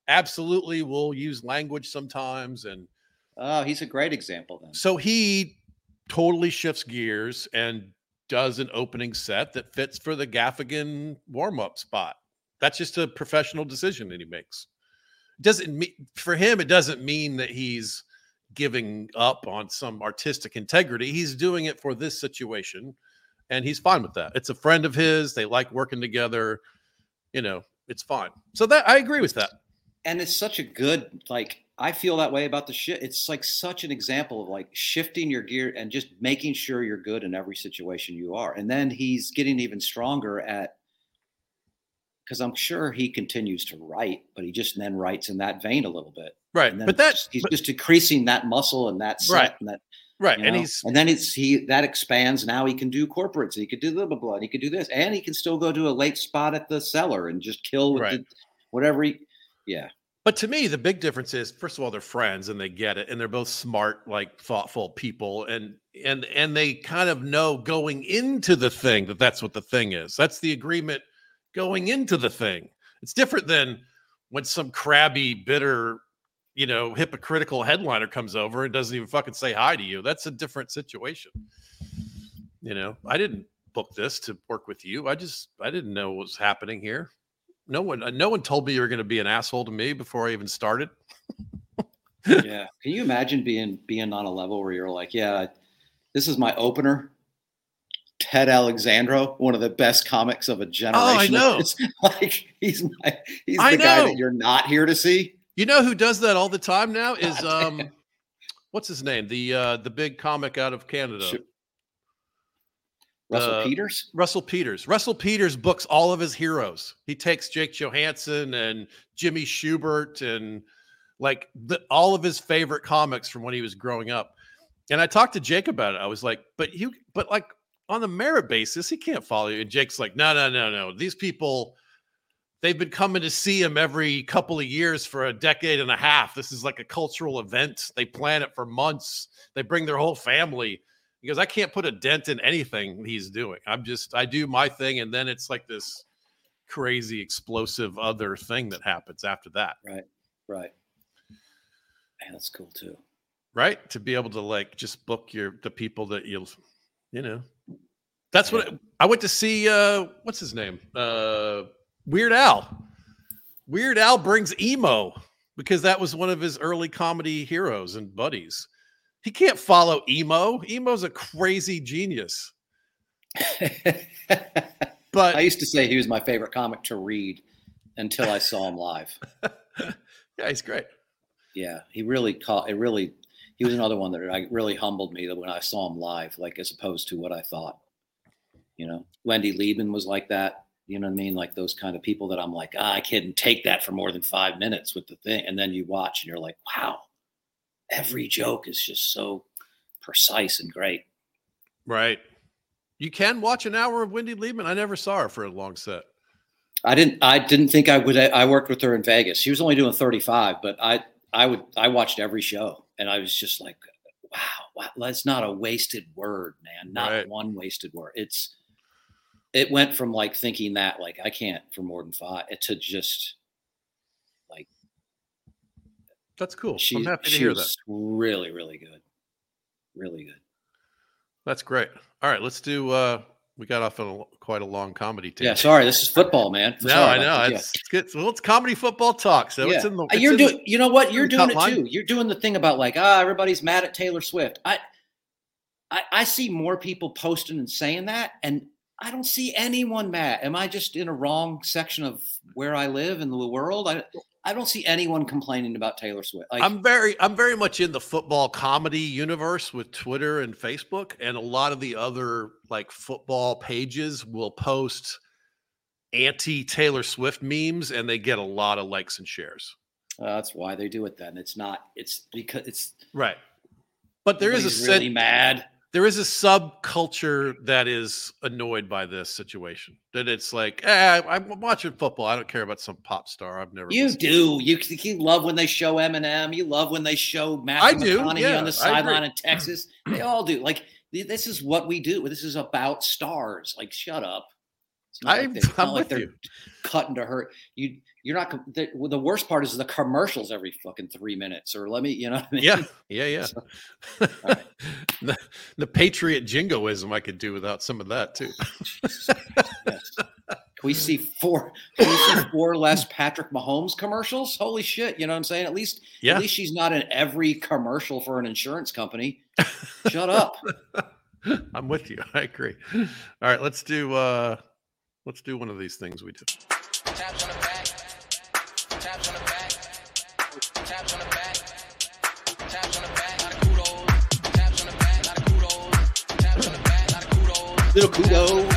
absolutely will use language sometimes. And oh, he's a great example then. So he totally shifts gears and does an opening set that fits for the Gaffigan warm-up spot. That's just a professional decision that he makes. Doesn't mean for him, it doesn't mean that he's giving up on some artistic integrity. He's doing it for this situation, and he's fine with that. It's a friend of his. They like working together. You know, it's fine. So that I agree with that. And it's such a good, like, I feel that way about the shit. It's like such an example of like shifting your gear and just making sure you're good in every situation you are. And then he's getting even stronger at, because I'm sure he continues to write, but he just then writes in that vein a little bit. Right. But that's, he's but, just decreasing that muscle and that set right. and that. Right. You know? And he's, and then it's, he, that expands. Now he can do corporates. He could do blah, blah, blah. He could do this, and he can still go to a late spot at the cellar and just kill with right. the, whatever he, yeah. But to me, the big difference is, first of all, they're friends and they get it, and they're both smart, like thoughtful people, and and and they kind of know going into the thing that that's what the thing is. That's the agreement going into the thing. It's different than when some crabby, bitter, you know, hypocritical headliner comes over and doesn't even fucking say hi to you. That's a different situation. You know, I didn't book this to work with you. I just I didn't know what was happening here. No one, no one told me you were going to be an asshole to me before I even started. Yeah. Can you imagine being, being on a level where you're like, yeah, this is my opener. Ted Alexandro, one of the best comics of a generation. Oh, I know. It's like he's my, he's I the guy know. that you're not here to see. You know who does that all the time now is, God um, what's his name? The, uh, the big comic out of Canada. Sure. Russell Uh, Peters? Russell Peters. Russell Peters books all of his heroes. He takes Jake Johansson and Jimmy Schubert and like the, all of his favorite comics from when he was growing up. And I talked to Jake about it. I was like, but you, but like on the merit basis, he can't follow you. And Jake's like, no, no, no, no. These people, they've been coming to see him every couple of years for a decade and a half. This is like a cultural event. They plan it for months. They bring their whole family. Because I can't put a dent in anything he's doing. I'm just, I do my thing, and then it's like this crazy, explosive other thing that happens after that. Right, right. Man, that's cool too. Right? To be able to like just book your the people that you'll, you know. That's what Yeah. it, I went to see. Uh, what's his name? Uh, Weird Al. Weird Al brings emo because that was one of his early comedy heroes and buddies. He can't follow emo. Emo's a crazy genius. But I used to say he was my favorite comic to read until I saw him live. Yeah, he's great. Yeah, he really caught it. Really, he was another one that I really humbled me that when I saw him live, like as opposed to what I thought. You know, Wendy Liebman was like that. You know what I mean? Like those kind of people that I'm like, ah, I couldn't take that for more than five minutes with the thing, and then you watch and you're like, wow. Every joke is just so precise and great. Right. You can watch an hour of Wendy Liebman. I never saw her for a long set. I didn't, I didn't think I would. I worked with her in Vegas. She was only doing thirty-five, but I, I would, I watched every show and I was just like, wow, wow, that's not a wasted word, man. Not Right. one wasted word. It's, it went from like thinking that like, I can't for more than five to just like, That's cool. she, I'm happy to she hear was that. really, really good. Really good. That's great. All right, let's do. Uh, we got off on a, quite a long comedy tangent. Yeah, sorry, this is football, man. No, Sorry I about know that. Yeah. it's, it's good. Well, it's comedy football talk, so Yeah. it's in the. Uh, it's You're in doing. You know what? You're the doing cut it line. too. You're doing the thing about like ah, everybody's mad at Taylor Swift. I, I, I see more people posting and saying that, and I don't see anyone mad. Am I just in a wrong section of where I live in the world? I, I don't see anyone complaining about Taylor Swift. Like, I'm very, I'm very much in the football comedy universe with Twitter and Facebook, and a lot of the other like football pages will post anti Taylor Swift memes, and they get a lot of likes and shares. uh, that's why they do it. Then it's not. It's because it's Right, but there is a nobody's really sen- mad. there is a subculture that is annoyed by this situation. That it's like, eh, I'm watching football. I don't care about some pop star. I've never. You listened to. do. You, you love when they show Eminem. You love when they show I Matthew do, McConaughey yeah, on the I sideline agree. in Texas. They all do. Like th- this is what we do. This is about stars. Like shut up. It's not I, like they- it's I'm not like with they're you. cutting to her. You you're not the, well, the worst part is the commercials every fucking three minutes. Or let me, you know what I mean? Yeah, yeah, yeah. So, right. the, the Patriot jingoism I could do without some of that too. Yes. Can we see four? Can we see four less Patrick Mahomes commercials? Holy shit! You know what I'm saying? At least, yeah. at least she's not in every commercial for an insurance company. Shut up. I'm with you. I agree. All right, let's do uh let's do one of these things we do. Taps on the back. Taps on the back. Taps on the back. Taps on the back. Not a kudos. Taps on the back. Not a kudos. Taps on the back. Not a kudos. Little kudos.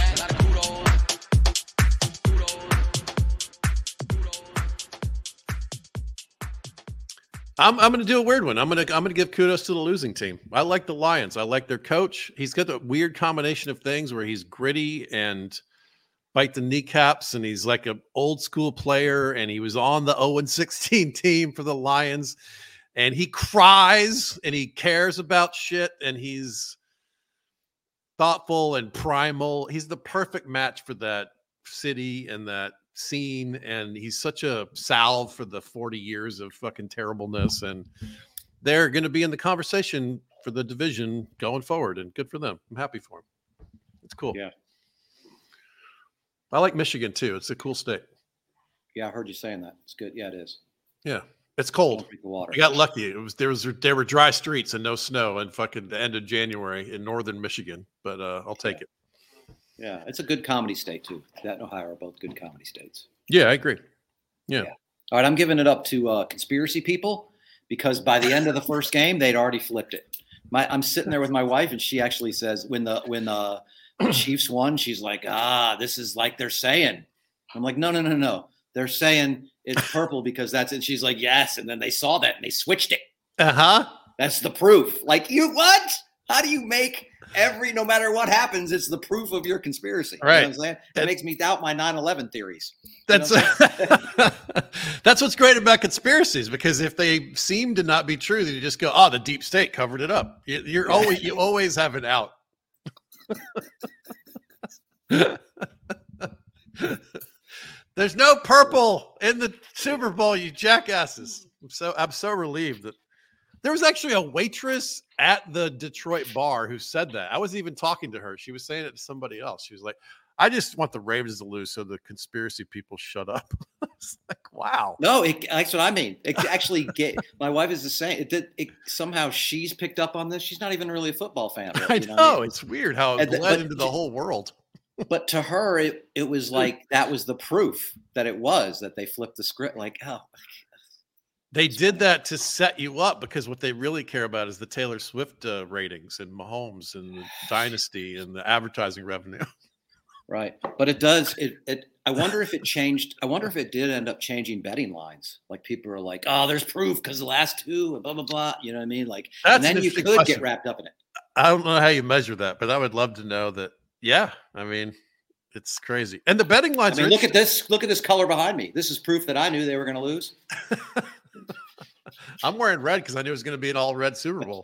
I'm I'm going to do a weird one. I'm going to I'm going to give kudos to the losing team. I like the Lions. I like their coach. He's got the weird combination of things where he's gritty and bite the kneecaps, and he's like an old school player, and he was on the oh and sixteen team for the Lions, and he cries and he cares about shit, and he's thoughtful and primal. He's the perfect match for that city and that scene, and he's such a salve for the forty years of fucking terribleness, and they're going to be in the conversation for the division going forward, and good for them. I'm happy for them. It's cool. Yeah. I like Michigan too. It's a cool state. Yeah, I heard you saying that. It's good. Yeah, it is. Yeah. It's cold. Drink the water. I got lucky. It was there was there were dry streets and no snow and fucking the end of January in northern Michigan, but uh, I'll take yeah. it. Yeah, it's a good comedy state too. That and Ohio are both good comedy states. Yeah, I agree. Yeah. yeah. All right, I'm giving it up to uh, conspiracy people because by the end of the first game, they'd already flipped it. My, I'm sitting there with my wife, and she actually says when the when the, the Chiefs won, she's like, "Ah, this is like they're saying." I'm like, "No, no, no, no. They're saying it's purple because that's it." She's like, "Yes," and then they saw that and they switched it. Uh huh. That's the proof. Like you, what? How do you make every, no matter what happens, it's the proof of your conspiracy. Right. You know what I'm saying? That makes me doubt my nine eleven theories. That's you know what that's what's great about conspiracies, because if they seem to not be true, then you just go, "Oh, the deep state covered it up." You, you're always you always have an out. There's no purple in the Super Bowl, you jackasses. I'm so I'm so relieved that there was actually a waitress at the Detroit bar who said that. I wasn't even talking to her. She was saying it to somebody else. She was like, "I just want the Ravens to lose so the conspiracy people shut up." It's like, wow. No, it, that's what I mean. It actually get my wife is the same. It did it somehow she's picked up on this. She's not even really a football fan. I you know, know I mean? It's weird how it the, bled but, into the whole world. But to her, it it was like that was the proof that it was that they flipped the script. Like, oh, they did that to set you up, because what they really care about is the Taylor Swift uh, ratings and Mahomes and the dynasty and the advertising revenue. Right. But it does. It, it, I wonder if it changed. I wonder if it did end up changing betting lines. Like people are like, "Oh, there's proof because the last two and blah, blah, blah." You know what I mean? Like, That's and then you could question. get wrapped up in it. I don't know how you measure that, but I would love to know that. Yeah. I mean, it's crazy. And the betting lines I mean, are look at this. Look at this color behind me. This is proof that I knew they were going to lose. I'm wearing red because I knew it was going to be an all red Super Bowl.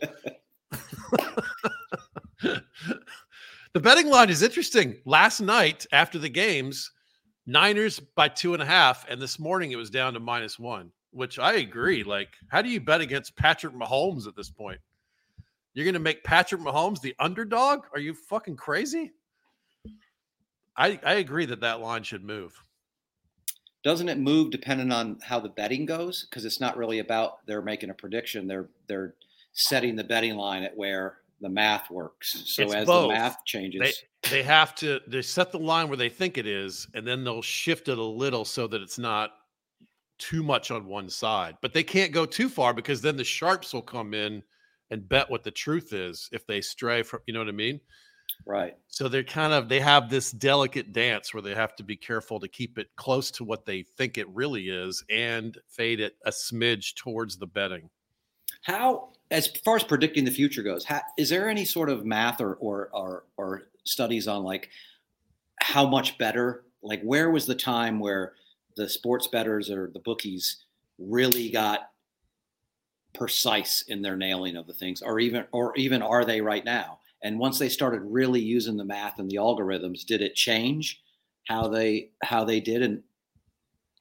The betting line is interesting. Last night after the games, Niners by two and a half, and this morning it was down to minus one, which I agree. Like, how do you bet against Patrick Mahomes at this point? You're going to make Patrick Mahomes the underdog? Are you fucking crazy? I, I agree that that line should move. Doesn't it move depending on how the betting goes? Because it's not really about they're making a prediction. They're they're setting the betting line at where the math works. So It's as both. the math changes, They they have to they set the line where they think it is, and then they'll shift it a little so that it's not too much on one side. But they can't go too far, because then the sharps will come in and bet what the truth is if they stray from, you know what I mean? right? So they're kind of, they have this delicate dance where they have to be careful to keep it close to what they think it really is and fade it a smidge towards the betting. How, as far as predicting the future goes, how, is there any sort of math or, or or or studies on like how much better? Like, where was the time where the sports bettors or the bookies really got precise in their nailing of the things, or even or even are they right now? And once they started really using the math and the algorithms, did it change how they how they did? And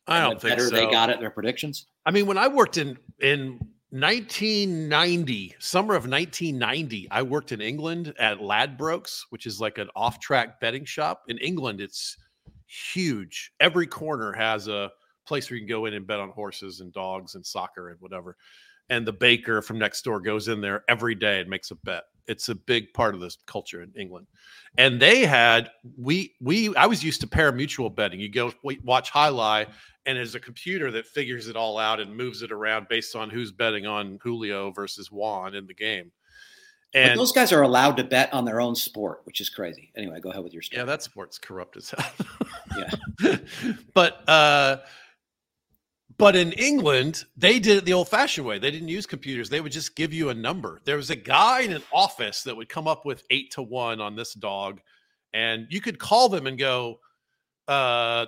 I And don't the think better so. they got at their predictions. I mean, when I worked in in nineteen ninety, summer of nineteen ninety, I worked in England at Ladbrokes, which is like an off-track betting shop. In England, it's huge. Every corner has a place where you can go in and bet on horses and dogs and soccer and whatever. And the baker from next door goes in there every day and makes a bet. It's a big part of this culture in England. And they had, we, we, I was used to pari-mutuel betting. You go watch Highlight, and there's a computer that figures it all out and moves it around based on who's betting on Julio versus Juan in the game. And but those guys are allowed to bet on their own sport, which is crazy. Anyway, go ahead with your story. Yeah, that sport's corrupt as hell. Yeah. But, uh, But in England, they did it the old-fashioned way. They didn't use computers. They would just give you a number. There was a guy in an office that would come up with eight to one on this dog, and you could call them and go, uh,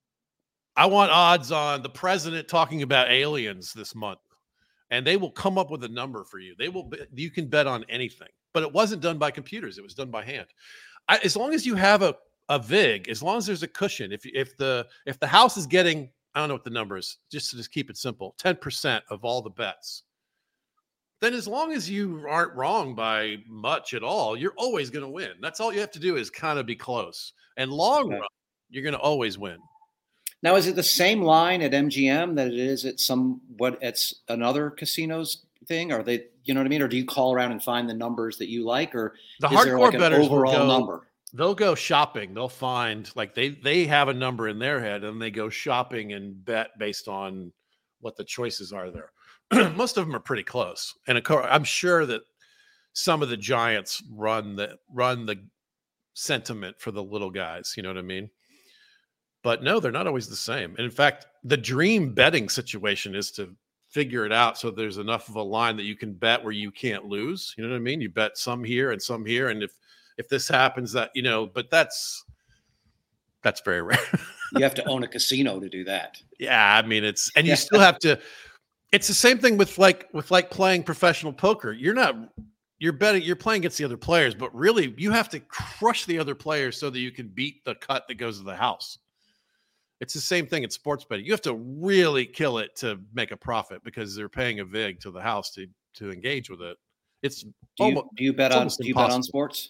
I want odds on the president talking about aliens this month. And they will come up with a number for you. They will. You can bet on anything. But it wasn't done by computers. It was done by hand. I, as long as you have a, a vig, as long as there's a cushion, if if the if the house is getting, I don't know what the number is, just to just keep it simple, ten percent of all the bets, then as long as you aren't wrong by much at all, you're always going to win. That's all you have to do is kind of be close. And long Okay. run, you're going to always win. Now, is it the same line at M G M that it is at some what it's another casino's thing? Are they, you know what I mean? Or do you call around and find the numbers that you like, or The is there hardcore like an bettors will overall go, number? they'll go shopping. They'll find, like, they they have a number in their head, and they go shopping and bet based on what the choices are there. Most of them are pretty close, and of course, I'm sure that some of the giants run the run the sentiment for the little guys. You know what I mean? But no, they're not always the same. And in fact, the dream betting situation is to figure it out so there's enough of a line that you can bet where you can't lose. You know what I mean? You bet some here and some here, and if if this happens, that, you know, but that's that's very rare. You have to own a casino to do that. Yeah, I mean, it's, and you Yeah. still have to. It's the same thing with like with like playing professional poker. You're not you're betting, you're playing against the other players, but really you have to crush the other players so that you can beat the cut that goes to the house. It's the same thing at sports betting. You have to really kill it to make a profit because they're paying a vig to the house to to engage with it. It's Do you, almost, do you bet it's on almost do you bet on impossible. sports?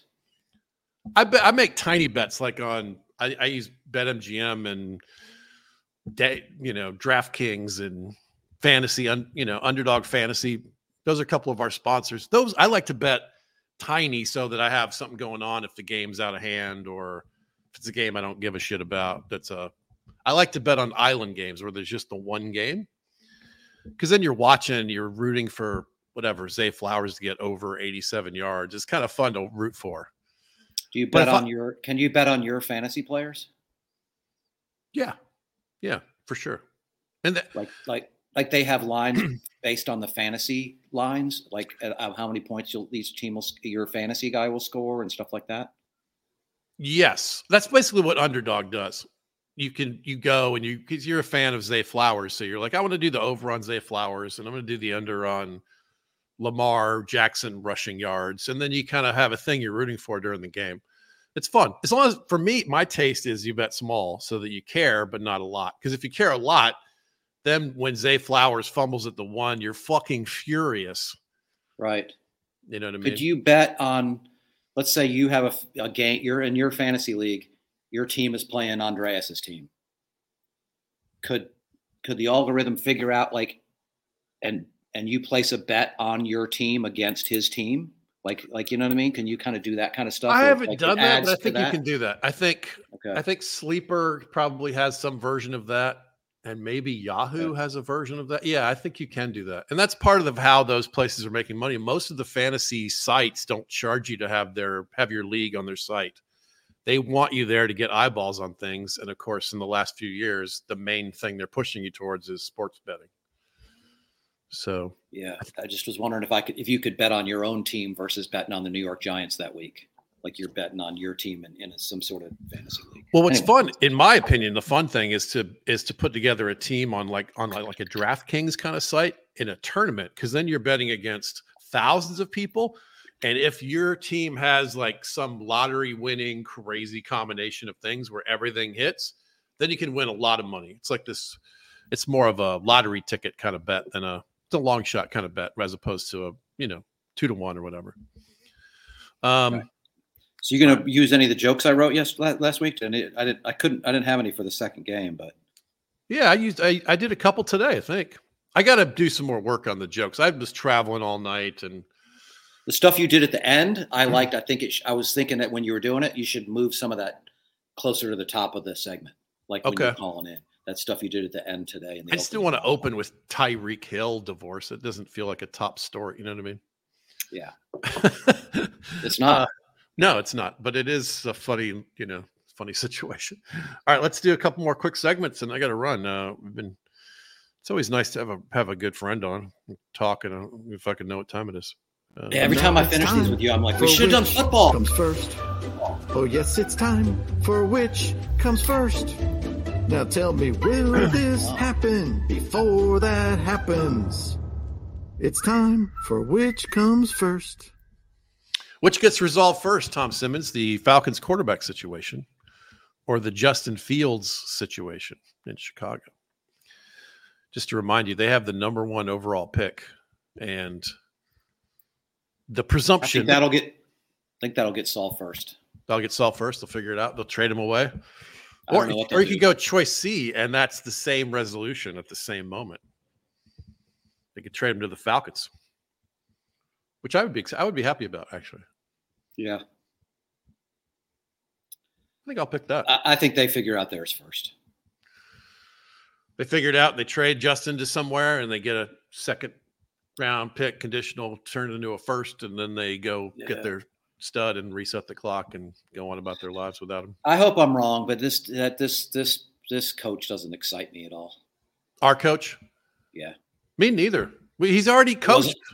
I bet I make tiny bets like on I, I use BetMGM and day, you know, DraftKings and fantasy, un, you know, Underdog Fantasy. Those are a couple of our sponsors. Those I like to bet tiny so that I have something going on if the game's out of hand or if it's a game I don't give a shit about. That's a I like to bet on island games where there's just the one game, because then you're watching, you're rooting for whatever Zay Flowers to get over eighty-seven yards. It's kind of fun to root for. Do you But bet if on I- your? Can you bet on your fantasy players? Yeah, yeah, for sure. And that, Like like like they have lines based on the fantasy lines, like uh, how many points you'll each team will your fantasy guy will score and stuff like that. yes, that's basically what Underdog does. You can you go and you because you're a fan of Zay Flowers, so you're like, I want to do the over on Zay Flowers, and I'm going to do the under on Lamar Jackson rushing yards, and then you kind of have a thing you're rooting for during the game. It's fun. As long as, for me, my taste is you bet small so that you care, but not a lot. Because if you care a lot, then when Zay Flowers fumbles at the one, you're fucking furious. Right. You know what I mean? Could you bet on? Let's say you have a, a game. You're in your fantasy league. Your team is playing Andreas's team. Could could the algorithm figure out like, and and you place a bet on your team against his team? Like, like you know what I mean? Can you kind of do that kind of stuff? I Or, haven't like, done it that, but I adds to think you that? can do that. I think Okay. I think Sleeper probably has some version of that, and maybe Yahoo Okay. has a version of that. Yeah, I think you can do that, and that's part of the, how those places are making money. Most of the fantasy sites don't charge you to have their have your league on their site. They want you there to get eyeballs on things, and of course, in the last few years, the main thing they're pushing you towards is sports betting. So Yeah, I just was wondering if I could, if you could bet on your own team versus betting on the New York Giants that week, like you're betting on your team in, in some sort of fantasy league. Well, what's Anyway. fun, in my opinion, the fun thing is to is to put together a team on like on like, like a DraftKings kind of site in a tournament, because then you're betting against thousands of people, and if your team has like some lottery winning crazy combination of things where everything hits, then you can win a lot of money. It's like this. It's more of a lottery ticket kind of bet than a it's a long shot kind of bet, as opposed to a you know two to one or whatever. Um. Okay. So you're gonna use any of the jokes I wrote yes last week? And it, I didn't. I couldn't. I didn't have any for the second game, but yeah, I used. I, I did a couple today. I think I got to do some more work on the jokes. I was traveling all night, and the stuff you did at the end, I liked. I think it. Sh- I was thinking that when you were doing it, you should move some of that closer to the top of the segment, like when okay. you're calling in. That stuff you did at the end today. In the I still want to open with Tyreek Hill divorce. It doesn't feel like a top story. You know what I mean? Yeah. It's not. Uh, no, it's not. But it is a funny, you know, funny situation. All right, let's do a couple more quick segments, and I got to run. Uh, we've been. It's always nice to have a have a good friend on talk, and uh, if I can know what time it is. Uh, yeah, every time I finish these with you, I'm like, we should have done football. Comes first. Oh yes, it's time for which comes first. Now tell me, will this happen before that happens? It's time for which comes first. Which gets resolved first, Tom Simmons, the Falcons quarterback situation or the Justin Fields situation in Chicago? Just to remind you, they have the number one overall pick, and the presumption I think that'll get. I think that'll get solved first. That'll get solved first. They'll figure it out. They'll trade him away. Or, or you could go choice C, and that's the same resolution at the same moment. They could trade him to the Falcons, which I would be I would be happy about, actually. Yeah. I think I'll pick that. I, I think they figure out theirs first. They figure it out. They trade Justin to somewhere, and they get a second round pick, conditional, turn it into a first, and then they go yeah. get their stud and reset the clock and go on about their lives without him. I hope I'm wrong, but this that this this this coach doesn't excite me at all. Our coach? Yeah. Me neither. He's already coached. Wasn't.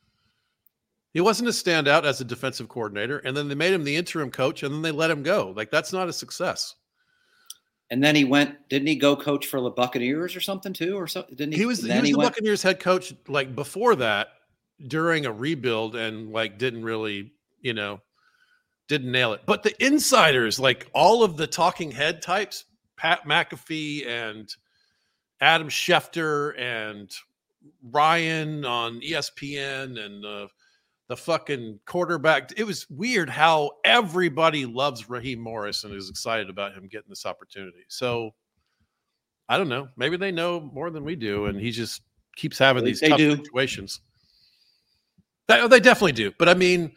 He wasn't a standout as a defensive coordinator, and then they made him the interim coach, and then they let him go. Like, that's not a success. And then he went, didn't he go coach for the Buccaneers or something too, or something? Didn't he? He was, he was he the went, Buccaneers head coach like before that, during a rebuild, and like didn't really, you know, didn't nail it. But the insiders, like all of the talking head types, Pat McAfee and Adam Schefter and Ryan on E S P N and uh, the fucking quarterback. It was weird how everybody loves Raheem Morris and is excited about him getting this opportunity. So I don't know. Maybe they know more than we do, and he just keeps having these they tough do. situations. They, they definitely do. But I mean,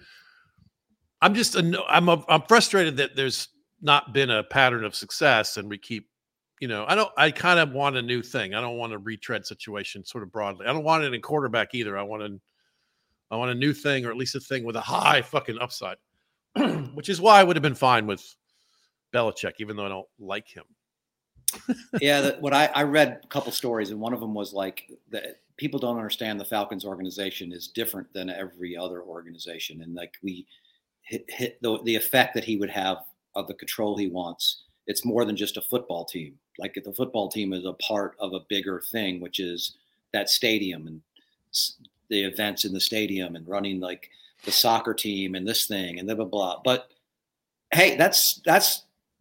I'm just I'm a, I'm frustrated that there's not been a pattern of success, and we keep, you know, I don't. I kind of want a new thing. I don't want a retread situation, sort of broadly. I don't want it in quarterback either. I want a, I want a new thing, or at least a thing with a high fucking upside, which is why I would have been fine with Belichick, even though I don't like him. yeah, the, what I, I read a couple stories, and one of them was like that people don't understand the Falcons organization is different than every other organization, and like we hit, hit the the effect that he would have of the control he wants. It's more than just a football team. Like the football team is a part of a bigger thing, which is that stadium and the events in the stadium and running like the soccer team and this thing and blah, blah, blah. But hey, that's, that's,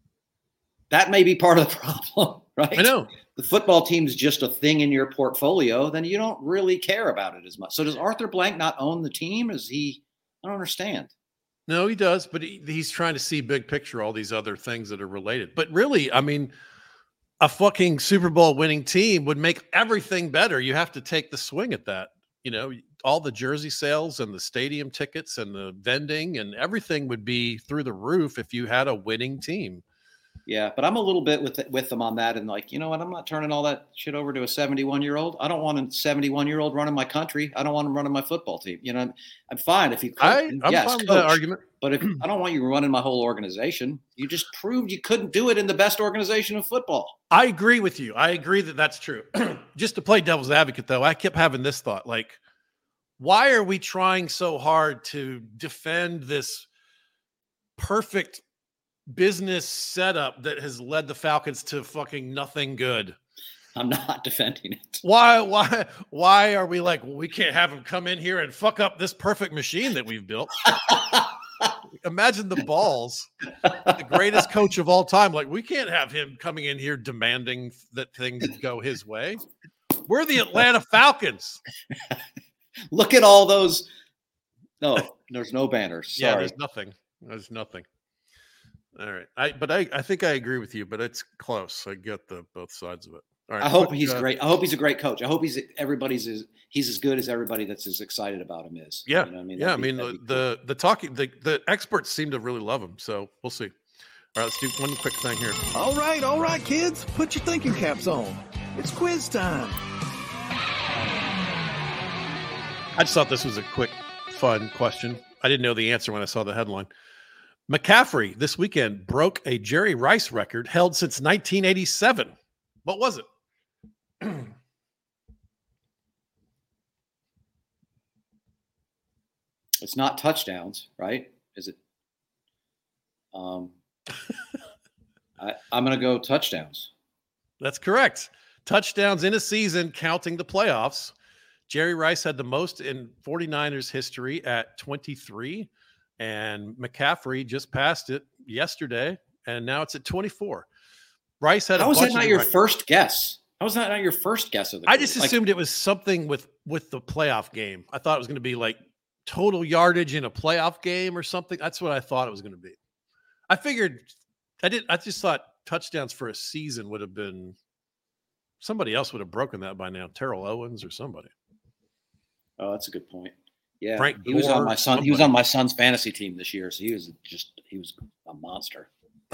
that may be part of the problem, right? I know. The football team's just a thing in your portfolio, then you don't really care about it as much. So does Arthur Blank not own the team? Is he, I don't understand. No, he does, but he, he's trying to see big picture, all these other things that are related. But really, I mean, a fucking Super Bowl winning team would make everything better. You have to take the swing at that. You know, all the jersey sales and the stadium tickets and the vending and everything would be through the roof if you had a winning team. Yeah, but I'm a little bit with with them on that, and like, you know what? I'm not turning all that shit over to a seventy-one year old. I don't want a seventy-one year old running my country. I don't want him running my football team. You know, I'm, I'm fine if you. Coach, I, I'm yes, fine with coach, that argument. But if I don't want you running my whole organization, you just proved you couldn't do it in the best organization of football. I agree with you. I agree that that's true. Just to play devil's advocate, though, I kept having this thought: like, why are we trying so hard to defend this perfect business setup that has led the Falcons to fucking nothing good? I'm not defending it. Why, why, why are we like, well, we can't have him come in here and fuck up this perfect machine that we've built? Imagine the balls. The greatest coach of all time. Like, we can't have him coming in here demanding that things go his way. We're the Atlanta Falcons. Look at all those. No, there's no banners. Sorry. Yeah, there's nothing. There's nothing. All right. I but I, I think I agree with you, but it's close. I get the both sides of it. All right. I hope quick, he's uh, great. I hope he's a great coach. I hope he's everybody's as he's as good as everybody that's as excited about him is. Yeah. You know what I mean? Yeah. I That'd be- mean, the, that'd be the, the talking, the, the experts seem to really love him. So we'll see. All right. Let's do one quick thing here. All right, all right, kids, put your thinking caps on. It's quiz time. I just thought this was a quick, fun question. I didn't know the answer when I saw the headline. McCaffrey this weekend broke a Jerry Rice record held since nineteen eighty-seven. What was it? It's not touchdowns, right? Is it? Um, I, I'm going to go touchdowns. That's correct. Touchdowns in a season, counting the playoffs. Jerry Rice had the most in 49ers history at twenty-three, and McCaffrey just passed it yesterday, and now it's at twenty-four. Rice had a How was bunch that not of your right- first guess? How was that not your first guess of the I quiz? just Like, assumed it was something with with the playoff game. I thought it was going to be like total yardage in a playoff game or something. That's what I thought it was going to be. I figured I did. I just thought touchdowns for a season would have been somebody else would have broken that by now. Terrell Owens or somebody. Oh, that's a good point. Yeah, Frank he was on Gore, my son. He was somebody. on my son's fantasy team this year, so he was just he was a monster.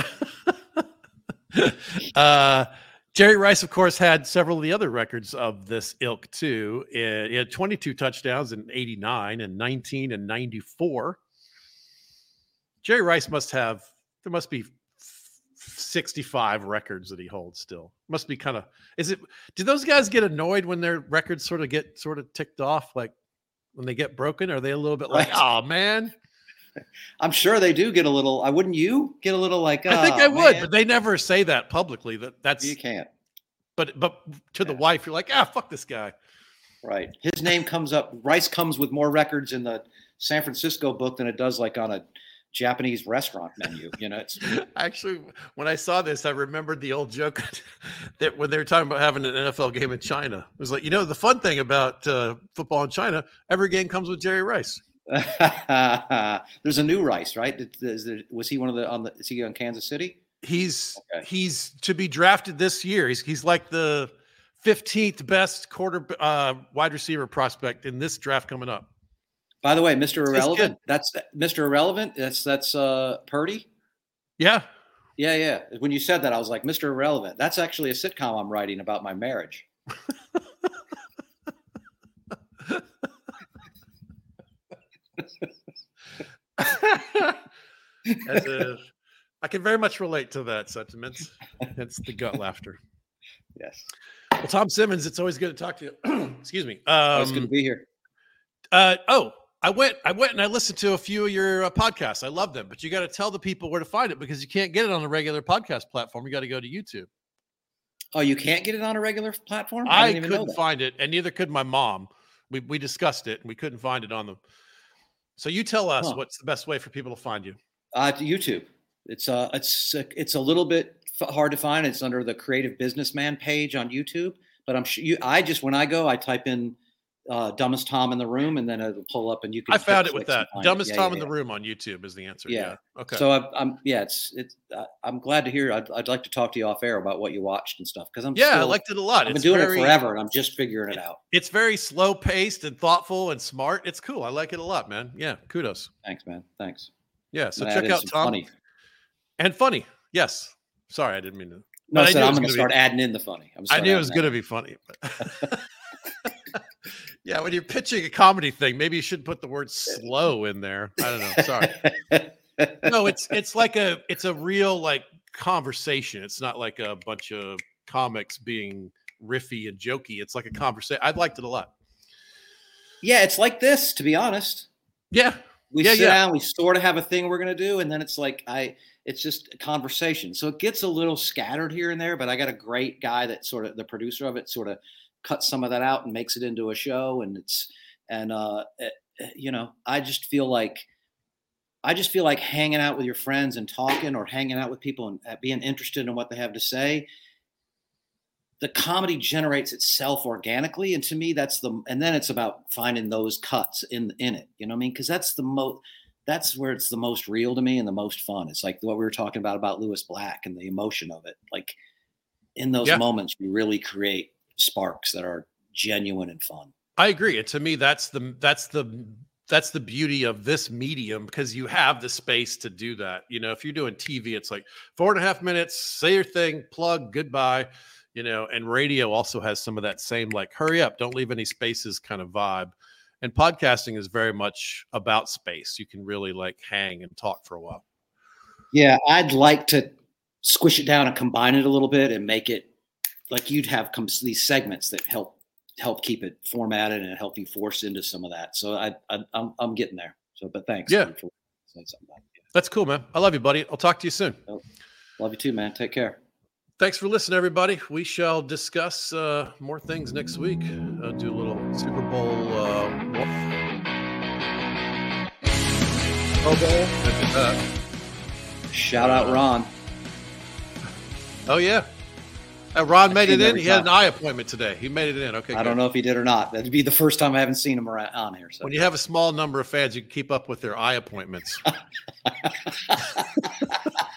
uh, Jerry Rice, of course, had several of the other records of this ilk too. Uh, He had twenty-two touchdowns in eighty-nine and nineteen and ninety-four. Jerry Rice must have, there must be sixty-five records that he holds still. Must be kind of, is it, do those guys get annoyed when their records sort of get sort of ticked off? Like when they get broken, are they a little bit like, Right. oh man? I'm sure they do get a little. I wouldn't you get a little like? I think "Oh, I would, man." but they never say that publicly. That that's, You can't. but, but to the Yeah. wife, you're like, ah, fuck this guy. Right. His name comes up. Rice comes with more records in the San Francisco book than it does like on a Japanese restaurant menu. You know, it's Actually, when I saw this, I remembered the old joke that when they were talking about having an N F L game in China, it was like, you know, the fun thing about uh, football in China, every game comes with Jerry Rice. there's a new Rice, right? Did- is there- Was he one of the on the? Is he on Kansas City? He's Okay. he's to be drafted this year. He's he's like the fifteenth best quarter uh, wide receiver prospect in this draft coming up. By the way, Mister He's Irrelevant. good. That's Mister Irrelevant. That's that's uh, Purdy. Yeah. Yeah, yeah. When you said that, I was like, Mister Irrelevant. That's actually a sitcom I'm writing about my marriage. As a, I can very much relate to that sentiment. It's the gut laughter. Yes. Well, Tom Simmons, it's always good to talk to you. Excuse me. I was going Um, to be here. uh, oh, I went, I went and I listened to a few of your uh, podcasts. I love them, but you got to tell the people where to find it because you can't get it on a regular podcast platform. You got to go to YouTube. Oh, you can't get it on a regular platform? I, didn't even know couldn't that. find it, and neither could my mom. We we discussed it, and we couldn't find it on them. So you tell us Huh. what's the best way for people to find you. Uh, to YouTube. It's uh, it's uh, it's a little bit f- hard to find. It's under the Creative Businessman page on YouTube. But I'm sure you. I just when I go, I type in uh, "dumbest Tom in the room" and then it'll pull up, and you can. I found click it with clicks and that. find Dumbest Yeah, Tom yeah, in the yeah. room on YouTube is the answer. Yeah. Yeah. Okay. So I, I'm yeah, it's it's. Uh, I'm glad to hear. I'd, I'd like to talk to you off air about what you watched and stuff because I'm yeah, I still, liked it a lot. I've been It's doing very, it forever and I'm just figuring it out. It's very slow paced and thoughtful and smart. It's cool. I like it a lot, man. Yeah. Kudos. Thanks, man. Thanks. Yeah. So I'm gonna check add in out some Tom funny. and funny. Yes. Sorry, I didn't mean to. No, but I I said knew it I'm was going to gonna start be- adding in the funny. I'm I start knew it adding was that going to be funny. But yeah, when you're pitching a comedy thing, maybe you should put the word slow in there. I don't know. Sorry. No, it's it's like a it's a real like conversation. It's not like a bunch of comics being riffy and jokey. It's like a conversation. I liked it a lot. Yeah, it's like this, to be honest. Yeah. We Yeah, sit yeah. down, we sort of have a thing we're going to do, and then it's like I, it's just a conversation. So it gets a little scattered here and there, but I got a great guy that sort of the producer of it sort of cuts some of that out and makes it into a show, and it's and uh, eh, eh, you know, I just feel like I just feel like hanging out with your friends and talking, or hanging out with people and being interested in what they have to say. The comedy generates itself organically. And to me, that's the, and then it's about finding those cuts in, in it. You know what I mean? Cause that's the most, that's where it's the most real to me and the most fun. It's like what we were talking about, about Lewis Black and the emotion of it. Like in those yeah. moments, you really create sparks that are genuine and fun. I agree. And to me, that's the, that's the, that's the beauty of this medium, because you have the space to do that. You know, if you're doing T V, it's like four and a half minutes, say your thing, plug, goodbye. You know, and radio also has some of that same, like, hurry up, don't leave any spaces kind of vibe. And podcasting is very much about space. You can really like hang and talk for a while. Yeah, I'd like to squish it down and combine it a little bit and make it like you'd have come these segments that help help keep it formatted and help you force into some of that. So I, I I'm I'm getting there. So, but thanks. Yeah, for saying something about it. That's cool, man. I love you, buddy. I'll talk to you soon. Love you too, man. Take care. Thanks for listening, everybody. We shall discuss uh, more things next week. Uh, do a little Super Bowl. Uh, Pro Bowl. Uh, Shout out Ron. Oh, yeah. Uh, Ron made it in. He time. had an eye appointment today. He made it in. Okay. I good. don't know if he did or not. That'd be the first time I haven't seen him around on here. So. When you have a small number of fans, you can keep up with their eye appointments.